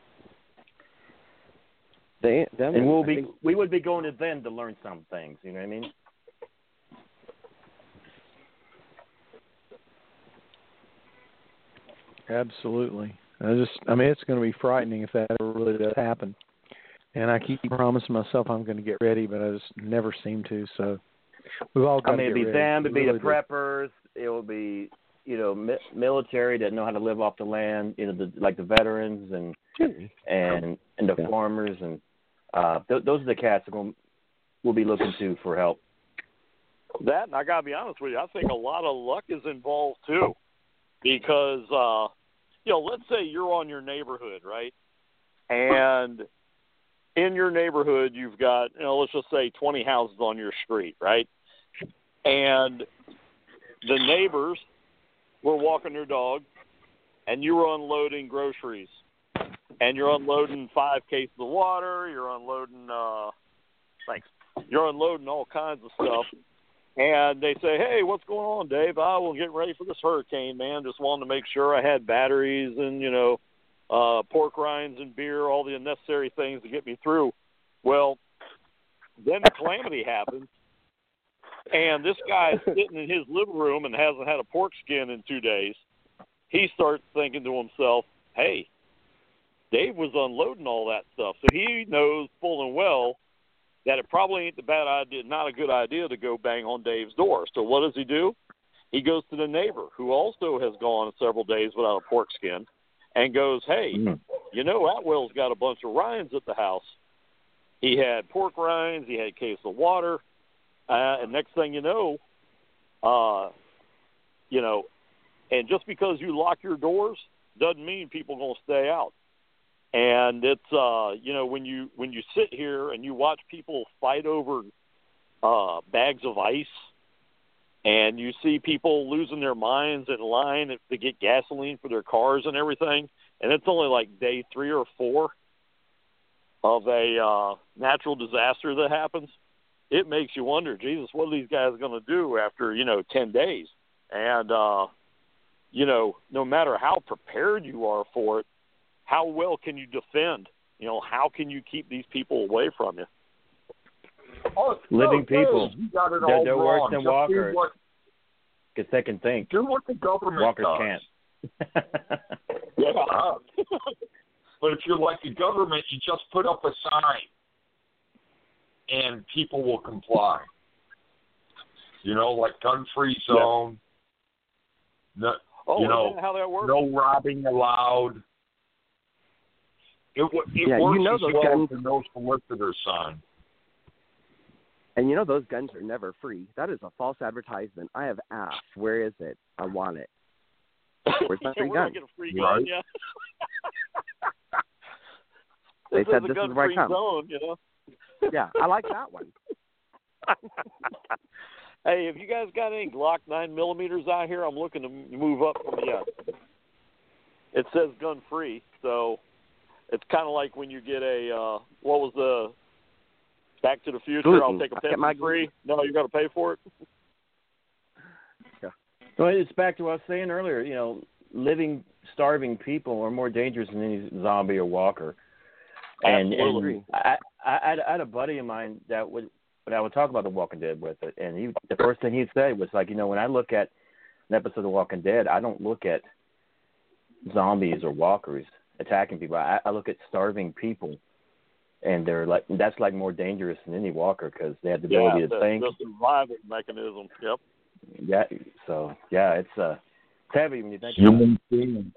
They, them, And we'll I be think, we would be going to them to learn some things. You know what I mean? Absolutely. I just, I mean, it's going to be frightening if that ever really does happen. And I keep promising myself I'm going to get ready, but I just never seem to. So we've all got I mean, to it'd get be ready. them, it'd We be really the do. preppers, it will be you know mi- military that know how to live off the land. You know, the, like the veterans and and and the Yeah. farmers and uh, th- those are the cats that we'll, we'll be looking to for help. That, and I got to be honest with you, I think a lot of luck is involved too. Because, uh, you know, let's say you're on your neighborhood, right? And in your neighborhood, you've got, you know, let's just say twenty houses on your street, right? And the neighbors were walking their dog, and you were unloading groceries. And you're unloading five cases of water, you're unloading, uh, thanks, you're unloading all kinds of stuff. And they say, hey, what's going on, Dave? I will get ready for this hurricane, man. Just wanted to make sure I had batteries and, you know, uh, pork rinds and beer, all the necessary things to get me through. Well, then the calamity happens, and this guy's sitting in his living room and hasn't had a pork skin in two days. He starts thinking to himself, hey, Dave was unloading all that stuff. So he knows full and well that it probably ain't the bad idea, not a good idea to go bang on Dave's door. So what does he do? He goes to the neighbor, who also has gone several days without a pork skin, and goes, hey, mm. you know, Atwell's got a bunch of rinds at the house. He had pork rinds. He had a case of water. Uh, and next thing you know, uh, you know, and just because you lock your doors doesn't mean people are going to stay out. And it's, uh, you know, when you when you sit here and you watch people fight over uh, bags of ice, and you see people losing their minds in line to get gasoline for their cars and everything, and it's only like day three or four of a uh, natural disaster that happens, it makes you wonder, Jesus, what are these guys going to do after, you know, ten days? And, uh, you know, no matter how prepared you are for it, how well can you defend? You know, how can you keep these people away from you? Oh, Living no, people, you got it they're, all they're wrong. worse than Just walkers do what, because they can think. do what the government Walkers does. can't. Yeah. But if you're like the government, you just put up a sign, and people will comply. You know, like gun-free zone. Yeah. No, oh, you know, isn't that how that works? no robbing allowed. It, it yeah, works you know as those well guns, as the no solicitor sign. And you know those guns are never free. That is a false advertisement. I have asked, where is it? I want it. Where's my free We're gun? not getting a free gun, Right. yeah. They this said is this a is where I gun-free come. zone, you know. Yeah, I like that one. Hey, have you guys got any Glock nine millimeters out here? I'm looking to move up from the. Uh, it says gun free, so it's kind of like when you get a uh, what was the Back to the Future? Gluten. I'll take a I get my Pepsi free. No, you got to pay for it. Yeah. So it's back to what I was saying earlier. You know, living, starving people are more dangerous than any zombie or walker. And, Absolutely. and I, I, I, had, I had a buddy of mine that would, when I would talk about The Walking Dead with it, and he, the first thing he'd say was like, you know, when I look at an episode of The Walking Dead, I don't look at zombies or walkers attacking people. I, I look at starving people, and they're like, that's like more dangerous than any walker because they have the ability yeah, to the, think. the survival mechanism. Yep. Yeah. So yeah, it's uh, it's heavy when you think Human about it. being.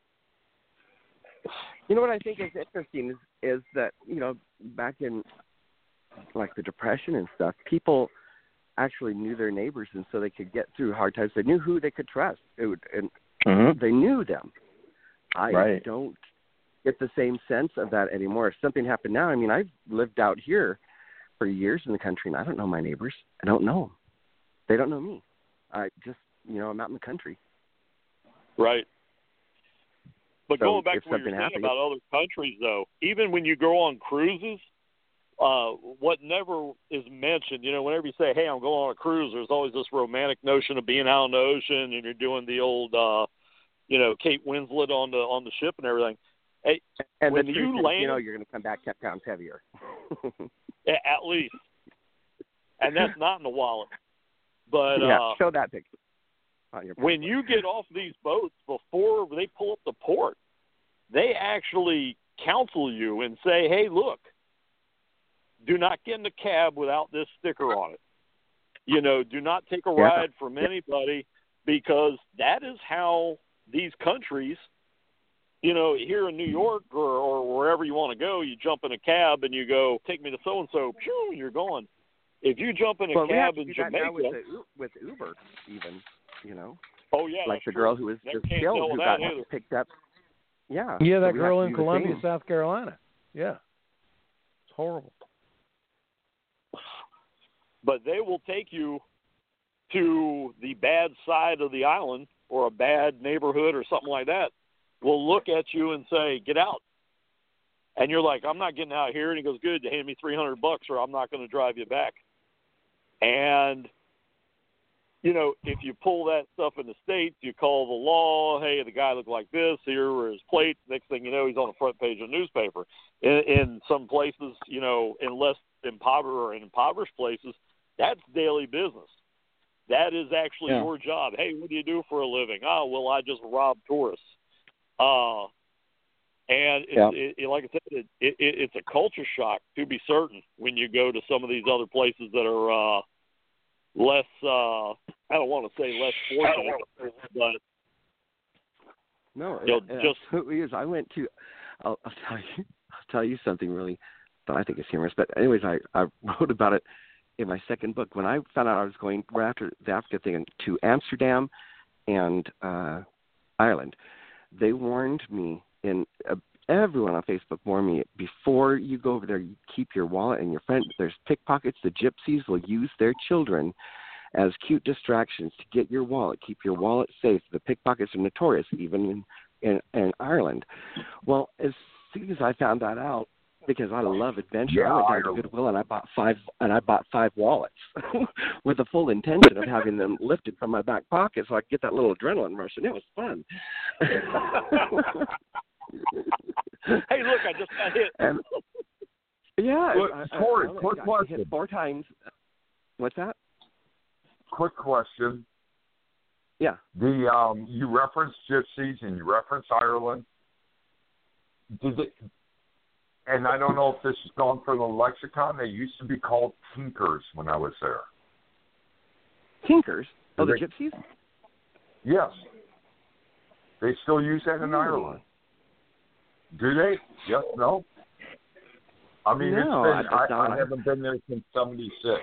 You know what I think is interesting is, is that, you know, back in like the Depression and stuff, people actually knew their neighbors, and so they could get through hard times. They knew who they could trust, it would, and Mm-hmm. they knew them. I Right. don't get the same sense of that anymore. If something happened now, I mean, I've lived out here for years in the country, and I don't know my neighbors. I don't know them. They don't know me. I just, you know, I'm out in the country. Right. But So going back if to what you're something saying happens- about other countries, though, even when you go on cruises, uh, what never is mentioned, you know, whenever you say, hey, I'm going on a cruise, there's always this romantic notion of being out on the ocean and you're doing the old, uh, you know, Kate Winslet on the on the ship and everything. Hey, And when the you truth is, land, you know, you're going to come back ten pounds heavier. at least, and that's not in the wallet. But yeah, uh, show that picture on your when you get off these boats before they pull up the port, they actually counsel you and say, hey, look, do not get in the cab without this sticker on it. You know, do not take a Yeah. ride from anybody because that is how these countries, you know, here in New York or, or wherever you want to go, you jump in a cab and you go, take me to so-and-so, phew, you're going. If you jump in a well, we have cab to in do that now Jamaica, with, the, with Uber, even, you know, oh, yeah, like that's the true. girl who was Never just can't killed tell who with got that either. picked up. Yeah. Yeah, so that we girl have to in do the Columbia, same. South Carolina. Yeah. It's horrible. But they will take you to the bad side of the island or a bad neighborhood or something like that, will look at you and say, get out. And you're like, I'm not getting out here. And he goes, good, hand me three hundred bucks or I'm not going to drive you back. And, you know, if you pull that stuff in the States, you call the law, hey, the guy looked like this, here were his plates. Next thing you know, he's on the front page of the newspaper. In, in some places, you know, in less impoverished or in impoverished places, that's daily business. That is actually yeah. your job. Hey, what do you do for a living? Oh, well, I just rob tourists. Uh, and it's, yeah. it, it, like I said, it, it, it's a culture shock, to be certain, when you go to some of these other places that are uh, less, uh, I don't want to say less fortunate, but no, you know, it, it just absolutely is. I went to, I'll, I'll tell you, I'll tell you something really that I think is humorous. But anyways, I, I wrote about it in my second book. When I found out I was going right after the Africa thing to Amsterdam and uh, Ireland, they warned me, and uh, everyone on Facebook warned me, before you go over there, you keep your wallet and your friend. There's pickpockets. The gypsies will use their children as cute distractions to get your wallet. Keep your wallet safe. The pickpockets are notorious, even in, in, in Ireland. Well, as soon as I found that out, because I love adventure, Yeah, I went down to Goodwill and I bought five and I bought five wallets with the full intention of having them lifted from my back pocket so I could get that little adrenaline rush, and it was fun. hey, look, I just got hit. And, yeah, Look, I, I, Corey, I, I quick got question. hit four times. What's that? Quick question. Yeah. The um, you referenced gypsies and you referenced Ireland. Did it? And I don't know if this has gone for the lexicon. They used to be called tinkers when I was there. Tinkers? Oh, the they, gypsies? Yes. They still use that in Ooh. Ireland. Do they? Yes, no? I mean, no, it's been, I, I, I, I haven't been there since seventy-six.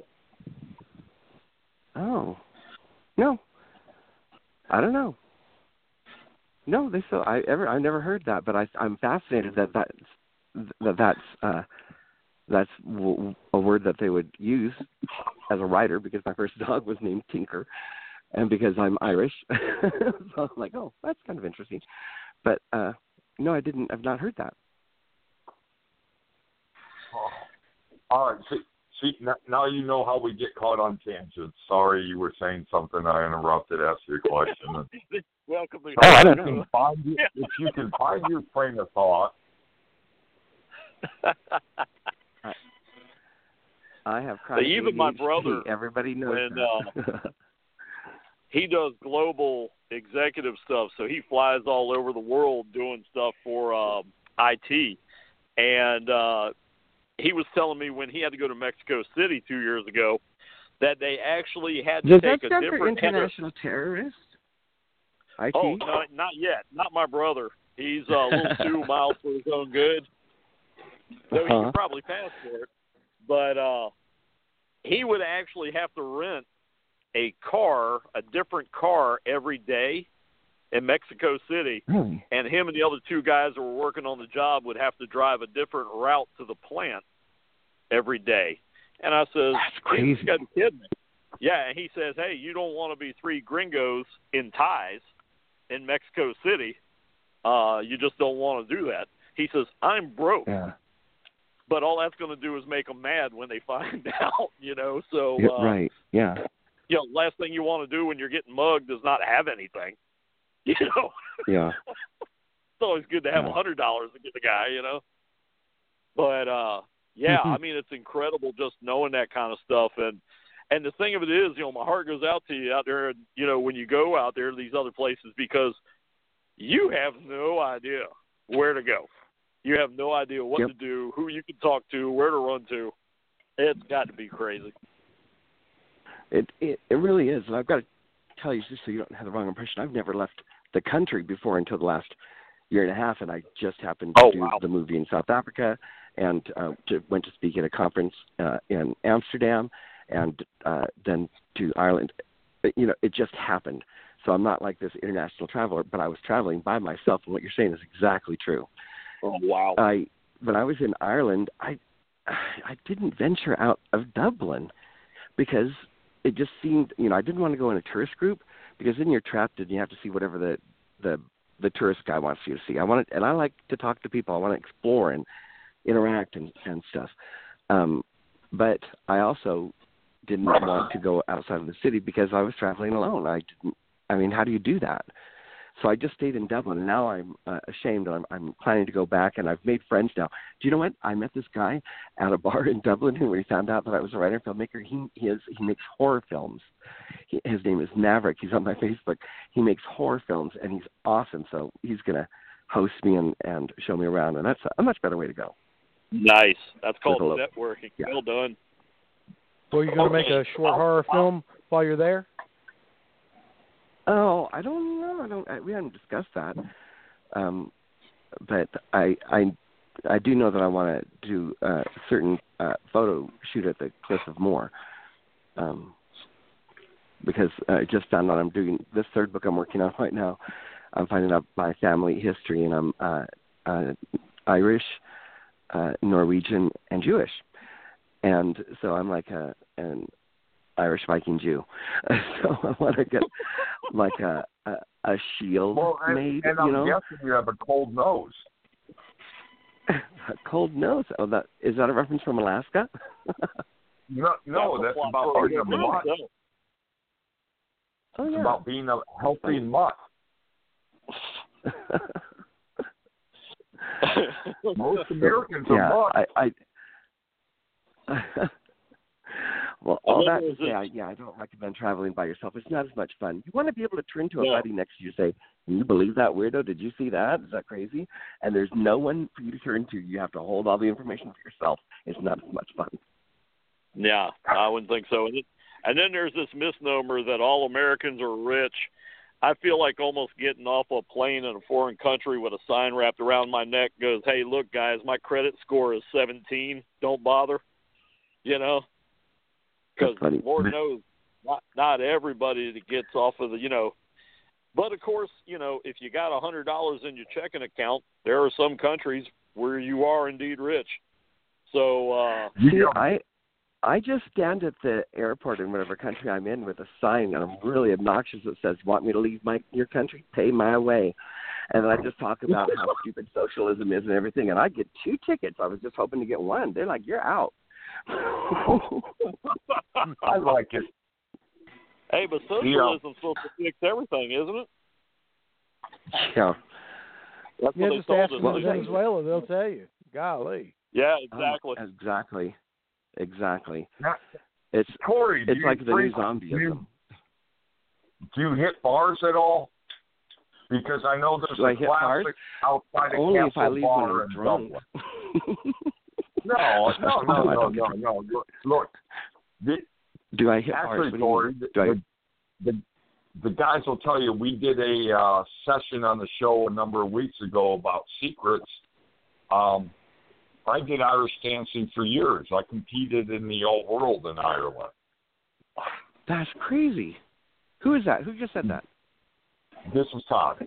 Oh. No. I don't know. No, they still, I ever, I never heard that, but I, I'm fascinated that that's, that that's uh, that's w- a word that they would use as a writer, because my first dog was named Tinker, and because I'm Irish, so I'm like, oh, that's kind of interesting. But uh, no, I didn't. I've not heard that. Oh. All right. See, see, now you know how we get caught on tangents. Sorry, you were saying something. I interrupted. Ask your question. Welcome to Oh, I don't if you know. can find your, if you can find your train of thought. I, I have chronic even my A D H D. brother, Everybody knows when, that. uh, he does global executive stuff, so he flies all over the world doing stuff for um, I T. And uh, he was telling me when he had to go to Mexico City two years ago that they actually had to Does take that a stand for different international terrorist? I T? Oh, no, not yet. Not my brother. He's uh, a little too mild for his own good. So he Uh-huh. could probably pass for it. But uh, he would actually have to rent a car, a different car every day in Mexico City. Really? And him and the other two guys that were working on the job would have to drive a different route to the plant every day. And I says, that's crazy. You got to be kidding me. Yeah, and he says, hey, you don't want to be three gringos in ties in Mexico City. Uh, you just don't want to do that. He says, I'm broke. Yeah. But all that's going to do is make them mad when they find out, you know. So, yeah, uh, right, yeah. You know, last thing you want to do when you're getting mugged is not have anything, you know. Yeah. It's always good to have a Yeah. hundred dollars to get the guy, you know. But uh, yeah, Mm-hmm. I mean, it's incredible just knowing that kind of stuff. And and the thing of it is, you know, my heart goes out to you out there, you know, when you go out there to these other places, because you have no idea where to go. You have no idea what Yep. to do, who you can talk to, where to run to. It's got to be crazy. It, it it really is, and I've got to tell you, just so you don't have the wrong impression, I've never left the country before until the last year and a half, and I just happened to Oh, do wow. the movie in South Africa, and uh, to, went to speak at a conference uh, in Amsterdam, and uh, then to Ireland. You know, it just happened. So I'm not like this international traveler, but I was traveling by myself, and what you're saying is exactly true. Oh, wow. I when I was in Ireland, I I didn't venture out of Dublin because it just seemed, you know, I didn't want to go in a tourist group, because then you're trapped and you have to see whatever the the the tourist guy wants you to see. I want to, and I like to talk to people. I want to explore and interact and and stuff. Um, but I also didn't want to go outside of the city because I was traveling alone. I didn't. I mean, how do you do that? So I just stayed in Dublin, and now I'm uh, ashamed. I'm, I'm planning to go back, and I've made friends now. Do you know what? I met this guy at a bar in Dublin who, when he found out that I was a writer and filmmaker, he he, is, he makes horror films. He, his name is Maverick. He's on my Facebook. He makes horror films, and he's awesome. So he's going to host me and, and show me around, and that's a much better way to go. Nice. That's called With a networking. Yeah. Well done. Well, you're going to make a short horror film while you're there? Oh, I don't know. I don't. I, we haven't discussed that. Um, but I, I, I do know that I want to do a certain uh, photo shoot at the Cliff of Moher. Um, because I just found out I'm doing this third book I'm working on right now. I'm finding out my family history, and I'm uh, uh, Irish, uh, Norwegian, and Jewish. And so I'm like a, an Irish Viking Jew. So I want to get like a a, a shield well, and, made. and I'm you know, guessing you have a cold nose. A cold nose. Oh, that is that a reference from Alaska? No, no, that's about being a mutt. Oh, It's yeah. about being a healthy mutt. Most Americans are yeah, mutts. I. I well, all that to say, I, yeah, I don't recommend traveling by yourself. It's not as much fun. You want to be able to turn to a Yeah. buddy next to you and say, "Can you believe that weirdo? Did you see that? Is that crazy?" And there's no one for you to turn to. You have to hold all the information for yourself. It's not as much fun. Yeah, I wouldn't think so. And, it, and then there's this misnomer that all Americans are rich. I feel like almost getting off a plane in a foreign country with a sign wrapped around my neck goes, "Hey, look, guys, my credit score is seventeen. Don't bother." You know? Because Lord knows, not, not everybody that gets off of the, you know. But, of course, you know, if you got one hundred dollars in your checking account, there are some countries where you are indeed rich. So, uh, See, I I just stand at the airport in whatever country I'm in with a sign, and I'm really obnoxious that says, "Want me to leave my your country? Pay my way." And then I just talk about how stupid socialism is and everything, and I get two tickets. I was just hoping to get one. They're like, "You're out." I like it. hey, but socialism's supposed to fix everything, isn't it? Yeah. That's Yeah, what just they ask told them us. in Venezuela. They'll tell you. Golly. Yeah, exactly. Um, exactly. Exactly. Now, It's Corey, do it's you like the new drink- zombieism. Do you, do you hit bars at all? Because I know there's Do a I hit bars? classic outside of Only if I Castle leave when Bar I'm in drunk. Dublin. No, no, no, No, I no, don't no, get no. Look, look the, Do I hit bars? actually, What do you Corey, mean? the, Do I, the, the the guys will tell you we did a uh, session on the show a number of weeks ago about secrets. Um, I did Irish dancing for years. I competed in the old world in Ireland. That's crazy. Who is that? Who just said that? This was Todd.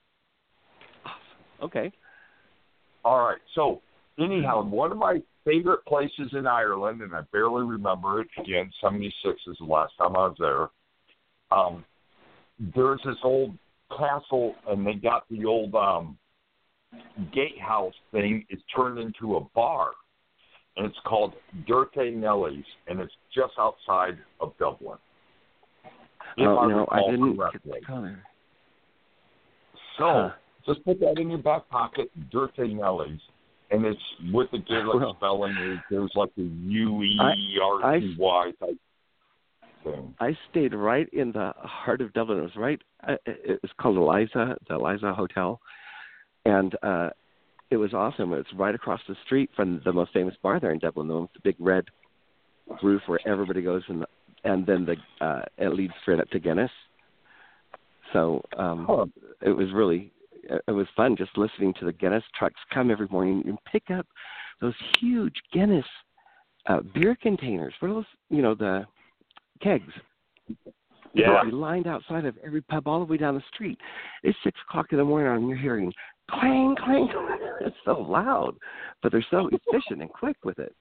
Okay. All right. So, anyhow, one of my favorite places in Ireland, and I barely remember it, again, seventy-six is the last time I was there, um, there's this old castle, and they got the old um, gatehouse thing. It's turned into a bar, and it's called Dirty Nelly's, and it's just outside of Dublin. If Oh, I no, I recall didn't correctly. get the color. So, Huh. just put that in your back pocket, Dirty Nelly's, and it's with the Gaelic Well, spelling. There's like the U E R T Y type thing. I stayed right in the heart of Dublin. It was right. Uh, it was called Eliza, the Eliza Hotel, and uh, it was awesome. It was right across the street from the most famous bar there in Dublin, the one with the big red roof where everybody goes, and and then the uh, it leads straight up to Guinness. So um, Huh. it was really it was fun just listening to the Guinness trucks come every morning and pick up those huge Guinness uh, beer containers. What are those? You know, the kegs. Yeah. They'll be lined outside of every pub all the way down the street. It's six o'clock in the morning and you're hearing clang, clang. It's so loud, but they're so efficient and quick with it.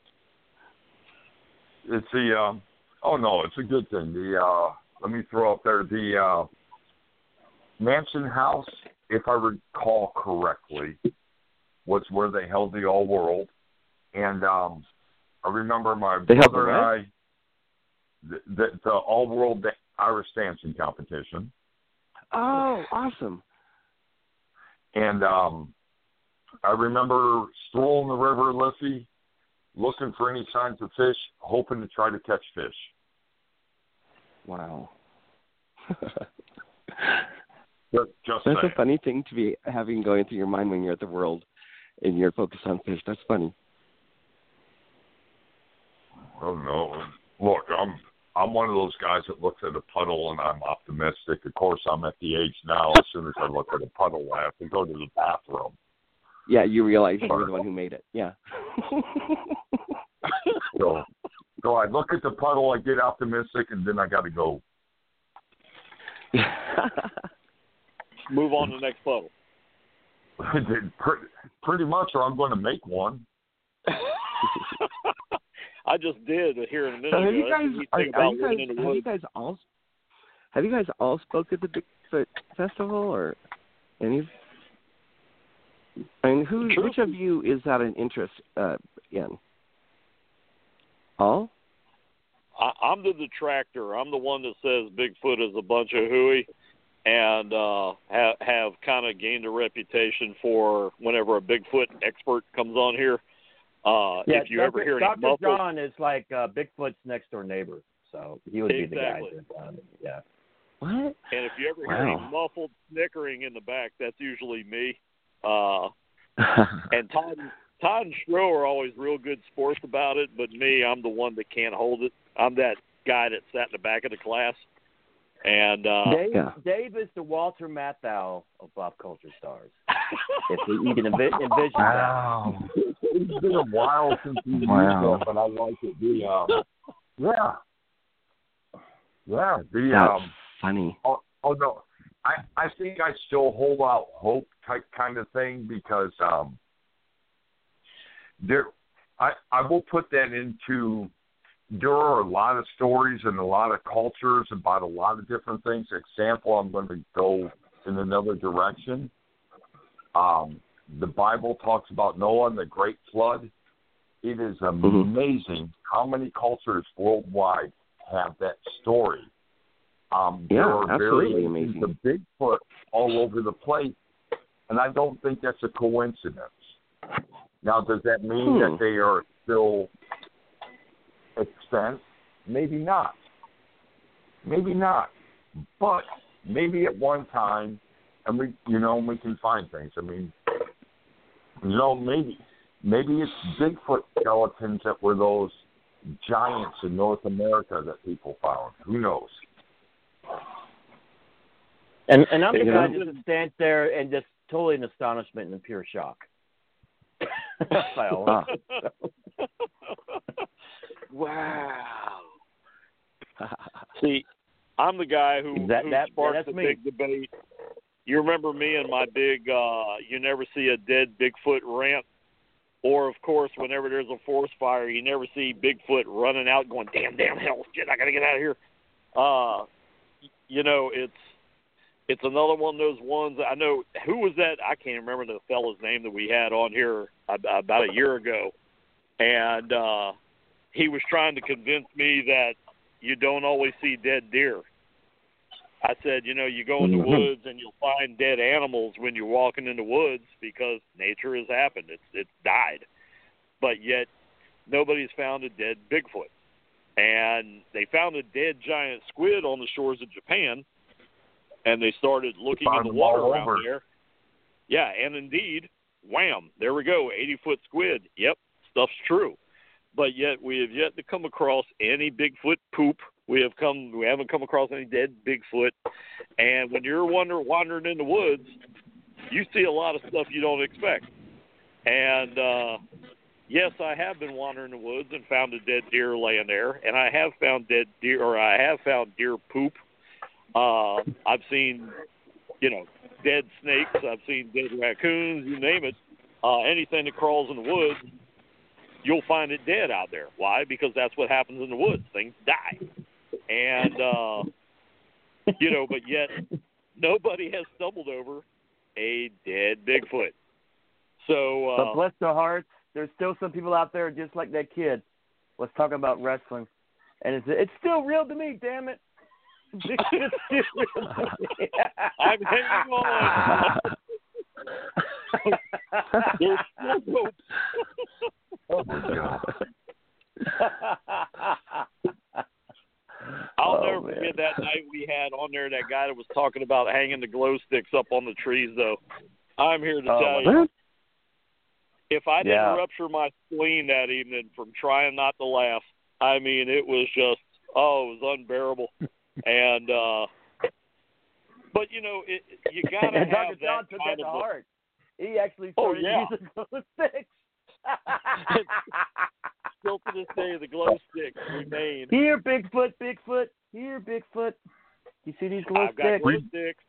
It's the um, oh no, it's a good thing. The uh, let me throw up there the uh, Mansion House, if I recall correctly, was where they held the All World, and um, I remember my They held brother the and I the, the, the All World Irish dancing competition. Oh, awesome. And um, I remember strolling the river Liffey, looking for any signs of fish, hoping to try to catch fish. Wow. Just, just That's saying. a funny thing to be having going through your mind when you're at the World and you're focused on fish. That's funny. Oh no! Look, I'm I'm one of those guys that looks at a puddle and I'm optimistic. Of course, I'm at the age now. As soon as I look at a puddle, I have to go to the bathroom. Yeah, you realize you're the one who made it. Yeah. so, so I look at the puddle, I get optimistic, and then I got to go. Move on to the next puddle. pretty, pretty much, or I'm going to make one. I just did here in a minute. So have you ago. guys, are, are you guys, have you guys all, have you guys all spoke at the Bigfoot Festival, or any? I mean, who, which of you is that an interest uh, in? All? I, I'm the detractor. I'm the one that says Bigfoot is a bunch of hooey, and uh, have have kind of gained a reputation for whenever a Bigfoot expert comes on here. Uh, yeah, if you Doctor ever hear Doctor any muffled, John is like uh, Bigfoot's next door neighbor, so he would exactly. be the guy. That, um, yeah. What? And if you ever hear Wow. any muffled snickering in the back, that's usually me. Uh, and Todd, Todd and Stro are always real good sports about it, but me, I'm the one that can't hold it. I'm that guy that sat in the back of the class. And uh, Dave, yeah. Dave is the Walter Matthau of pop culture stars. If you can envi- envision Wow. It's been a while since we Wow. used it, but I like it. The, um, yeah. Yeah. The, That's um, funny. oh, oh, no. I, I think I still hold out hope type kind of thing because um, there, I, I will put that into, there are a lot of stories and a lot of cultures about a lot of different things. Example, I'm going to go in another direction. Um, the Bible talks about Noah and the great flood. It is amazing mm-hmm. how many cultures worldwide have that story. Um, yeah, there are absolutely amazing. The Bigfoot all over the place, and I don't think that's a coincidence. Now, does that mean hmm. that they are still extant? Maybe not. Maybe not. But maybe at one time, and we, you know, we can find things. I mean, you know, maybe, maybe it's Bigfoot skeletons that were those giants in North America that people found. Who knows? And and I'm the You guy know? just stands there and just totally in astonishment and in pure shock. That's my always. Wow. See, I'm the guy who, That- who that- sparked yeah, that's the me. big debate. You remember me and my big uh, you never see a dead Bigfoot rant? Or, of course, whenever there's a forest fire, you never see Bigfoot running out going, damn, damn, hell, shit, I got to get out of here. Uh, you know, it's it's another one of those ones. I know, who was that? I can't remember the fellow's name that we had on here about a year ago. And uh, he was trying to convince me that you don't always see dead deer. I said, you know, you go in the woods and you'll find dead animals when you're walking in the woods because nature has happened. It's it's died. But yet nobody's found a dead Bigfoot. And they found a dead giant squid on the shores of Japan, and they started looking in the water around over. there. Yeah, and indeed, wham, there we go, eighty-foot squid. Yep, stuff's true. But yet we have yet to come across any Bigfoot poop. We have come. We haven't come across any dead Bigfoot. And when you're wander, wandering in the woods, you see a lot of stuff you don't expect. And uh, yes, I have been wandering the woods and found a dead deer laying there, and I have found dead deer, or I have found deer poop. Uh, I've seen, you know, dead snakes. I've seen dead raccoons. You name it. Uh, anything that crawls in the woods, you'll find it dead out there. Why? Because that's what happens in the woods. Things die. And, uh, you know, but yet nobody has stumbled over a dead Bigfoot. So, uh, But bless their hearts, there's still some people out there just like that kid was talking about wrestling. And it's, it's still real to me, damn it. It's still real to me. I'm hanging on. There's still hope. Oh my God. I'll Oh, never man. forget that night we had on there that guy that was talking about hanging the glow sticks up on the trees, though. I'm here to Oh, tell my you, if I didn't Yeah. rupture my spleen that evening from trying not to laugh, I mean, it was just, oh, it was unbearable. and, uh, but, you know, it, you got to have Doctor that John took that kind to of a, heart. He actually Oh, started yeah. using glow sticks. still to this day, the glow sticks remain. Here, Bigfoot, Bigfoot. Here, Bigfoot. You see these glow I've got sticks? glow sticks.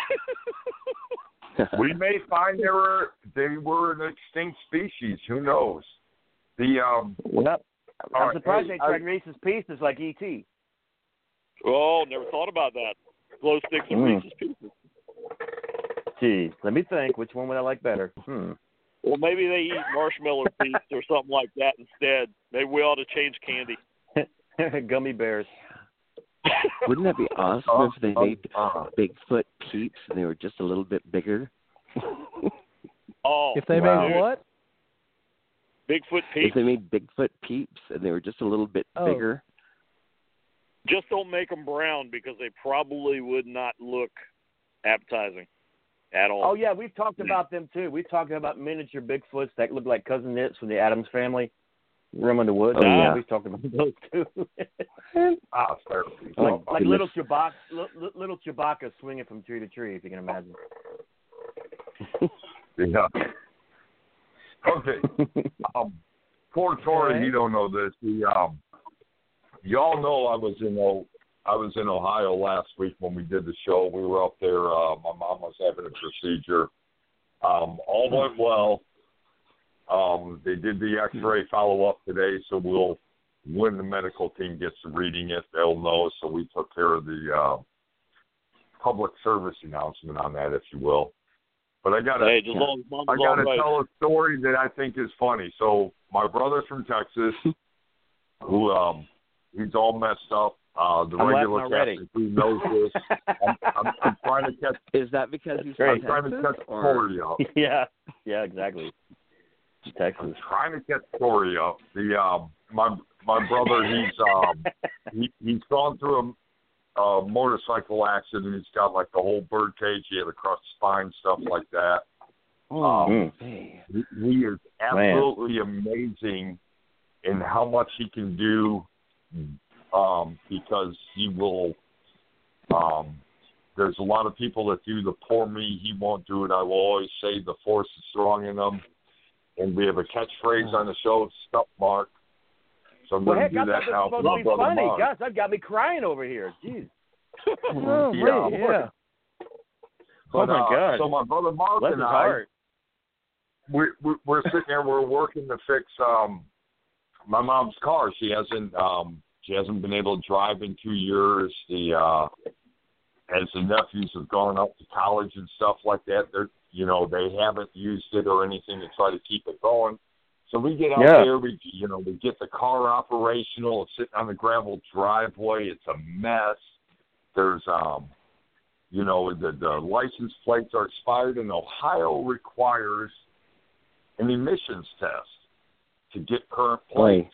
We may find they were they were an extinct species. Who knows? The um. Yep. All I'm right, surprised hey, they tried Reese's Pieces like E T Oh, never thought about that. Glow sticks and Mm. Reese's Pieces. Gee, let me think. Which one would I like better? Hmm. Well, maybe they eat marshmallow feast or something like that instead. Maybe we ought to change candy. Gummy bears. Wouldn't that be awesome Uh, if they uh, made uh. Bigfoot peeps and they were just a little bit bigger? Oh, If they Wow. made what? Bigfoot If peeps, they made Bigfoot peeps and they were just a little bit Oh. bigger? just don't make them brown because they probably would not look appetizing at all. Oh yeah, we've talked about them too. We've talked about miniature Bigfoots that look like Cousin Nits from the Addams Family. Room in the Woods. Oh, yeah. We've talked about those too. Ah, fair. like like goodness. little Chewbacca, li- little Chewbacca swinging from tree to tree, if you can imagine. Yeah. Okay. Um, poor Tori, Okay. he don't know this. He, um, y'all know I was in o- I was in Ohio last week when we did the show. We were up there. Uh, my mom was having a procedure. Um, all went well. Um, they did the X-ray follow-up today, so we'll when the medical team gets to reading it, they'll know. So we took care of the uh, public service announcement on that, if you will. But I got to Hey, just as long as mom's I all got to right. tell a story that I think is funny. So my brother's from Texas, who um, he's all messed up. Uh, the I'm regular laughing already. Texas who knows this. I'm, I'm, I'm trying to catch. Is that because he's Great. from I'm trying to Texas? catch Or... Tori up. yeah, yeah, exactly. I'm Texas. trying to catch Tori up. The um, my my brother, he's um, he he's gone through a, a motorcycle accident. He's got like the whole bird cage. He had a crushed spine, stuff like that. Oh, Um, man. He, he is absolutely amazing in how much he can do, um, because he will. Um, there's a lot of people that do the poor me. He won't do it. I will always say the force is strong in them. And we have a catchphrase on the show, "Stuff Mark." So I'm Well, going to heck, do I thought that this was now for supposed my to be brother funny. Mark. Gosh, that got me crying over here. Jeez. Oh, Yeah. man, yeah. But, Oh, my uh, God. So my brother Mark Bless and his I, heart. we, we, we're sitting there. We're working to fix um, my mom's car. She hasn't um, she hasn't been able to drive in two years. The uh, as the nephews have gone up to college and stuff like that, they're you know they haven't used it or anything to try to keep it going. So we get out Yeah. there. We you know we get the car operational. It's sitting on the gravel driveway. It's a mess. There's um. You know, the, the license plates are expired, and Ohio requires an emissions test to get current plates.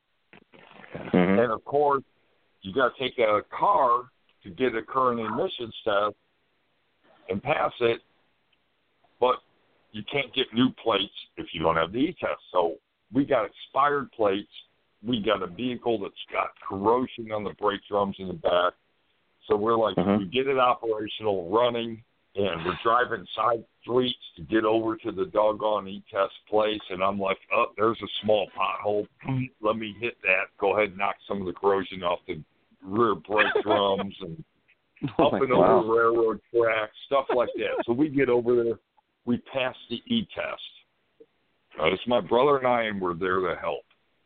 Mhm. And, of course, you got to take a car to get a current emissions test and pass it, but you can't get new plates if you don't have the E-test. So we got expired plates. We got a vehicle that's got corrosion on the brake drums in the back. So we're like, Mhm. we get it operational, running, and we're driving side streets to get over to the doggone E-test place. And I'm like, oh, there's a small pothole. Let me hit that. Go ahead and knock some of the corrosion off the rear brake drums and Oh, up my and God. over railroad tracks, stuff like that. So we get over there. We pass the E-test. Uh, it's my brother and I, and we're there to help.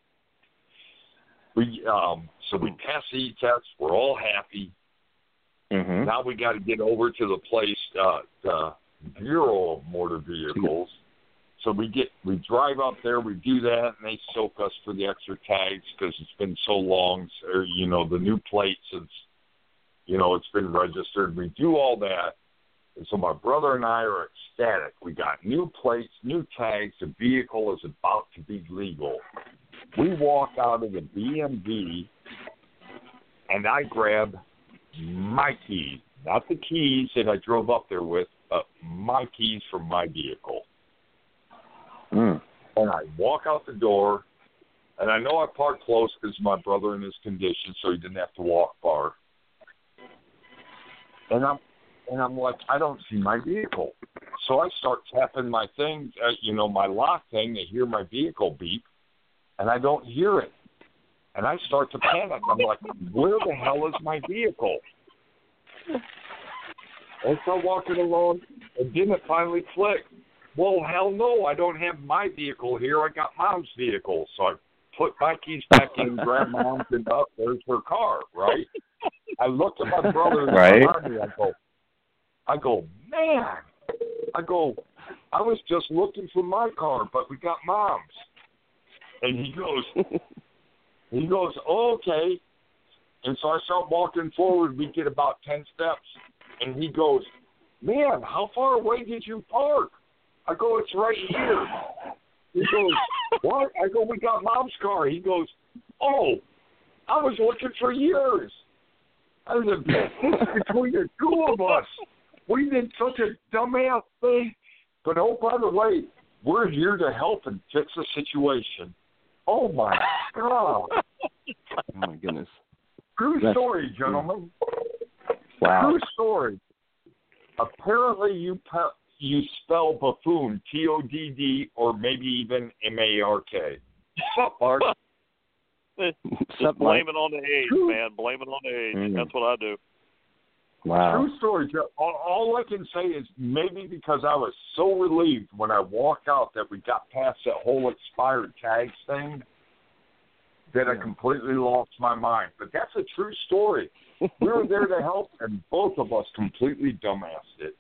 We um, So we pass the E-test. We're all happy. Mhm. Now we got to get over to the place, uh, the Bureau of Motor Vehicles. So we get, we drive up there, we do that, and they soak us for the extra tags because it's been so long. So, you know, the new plates, it's, you know, it's been registered. We do all that, And so my brother and I are ecstatic. We got new plates, new tags. The vehicle is about to be legal. We walk out of the B M V, and I grab my keys. Not the keys that I drove up there with, but my keys from my vehicle. Mm. And I walk out the door, and I know I parked close because my brother in his condition, so he didn't have to walk far. And I'm and I'm like, I don't see my vehicle. So I start tapping my thing, uh, you know, my lock thing to hear my vehicle beep, and I don't hear it. And I start to panic. I'm like, where the hell is my vehicle? I start walking along, and then it finally clicked. Well, hell no, I don't have my vehicle here. I got Mom's vehicle. So I put my keys back in, grab Mom's, and up there's her car, right? I looked at my brother right. behind me. I go, I go, man. I go, I was just looking for my car, but we got Mom's. And he goes, he goes, oh, okay. And so I start walking forward. We get about ten steps. And he goes, man, how far away did you park? I go, it's right here. He goes, what? I go, we got Mom's car. He goes, oh, I was looking for yours. I said, between the two of us, we did such a dumbass thing. But, oh, by the way, we're here to help and fix the situation. Oh, my God. Oh, my goodness. True That's, story, gentlemen. Wow. True story. Apparently you pe- you spell buffoon, T O D D, or maybe even M A R K. What's up, Bart? Just blame it on the age, True. man. Blame it on the age. Mm. That's what I do. Wow. True story. All, all I can say is maybe because I was so relieved when I walked out that we got past that whole expired tags thing that I completely lost my mind. But that's a true story. We were there to help, and both of us completely dumbassed it.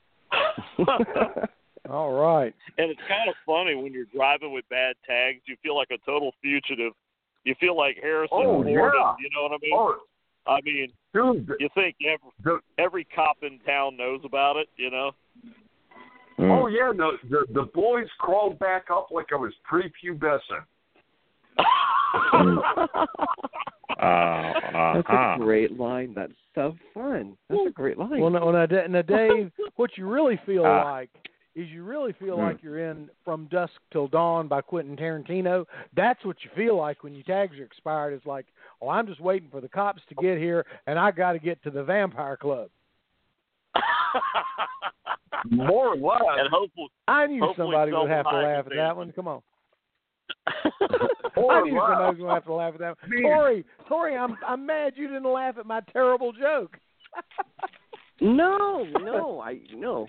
All right. And it's kind of funny when you're driving with bad tags, you feel like a total fugitive. You feel like Harrison oh, Ford, yeah. you know what I mean? Oh, I mean, dude, you think every, the, every cop in town knows about it, you know? Oh, yeah, the, the, the boys crawled back up like I was prepubescent. uh, uh, That's a great line. That's so fun. That's a great line. Well, now, now, now Dave, what you really feel uh, like is you really feel mm. like you're in From Dusk Till Dawn by Quentin Tarantino. That's what you feel like when your tags are expired. It's like, oh, I'm just waiting for the cops to get here, and I got to get to the vampire club. More or less. And hopefully, I knew somebody would have to laugh at that one. Come on. I knew somebody was going to have to laugh at that one. Tori, Tori, I'm I'm mad you didn't laugh at my terrible joke. No, no, I no.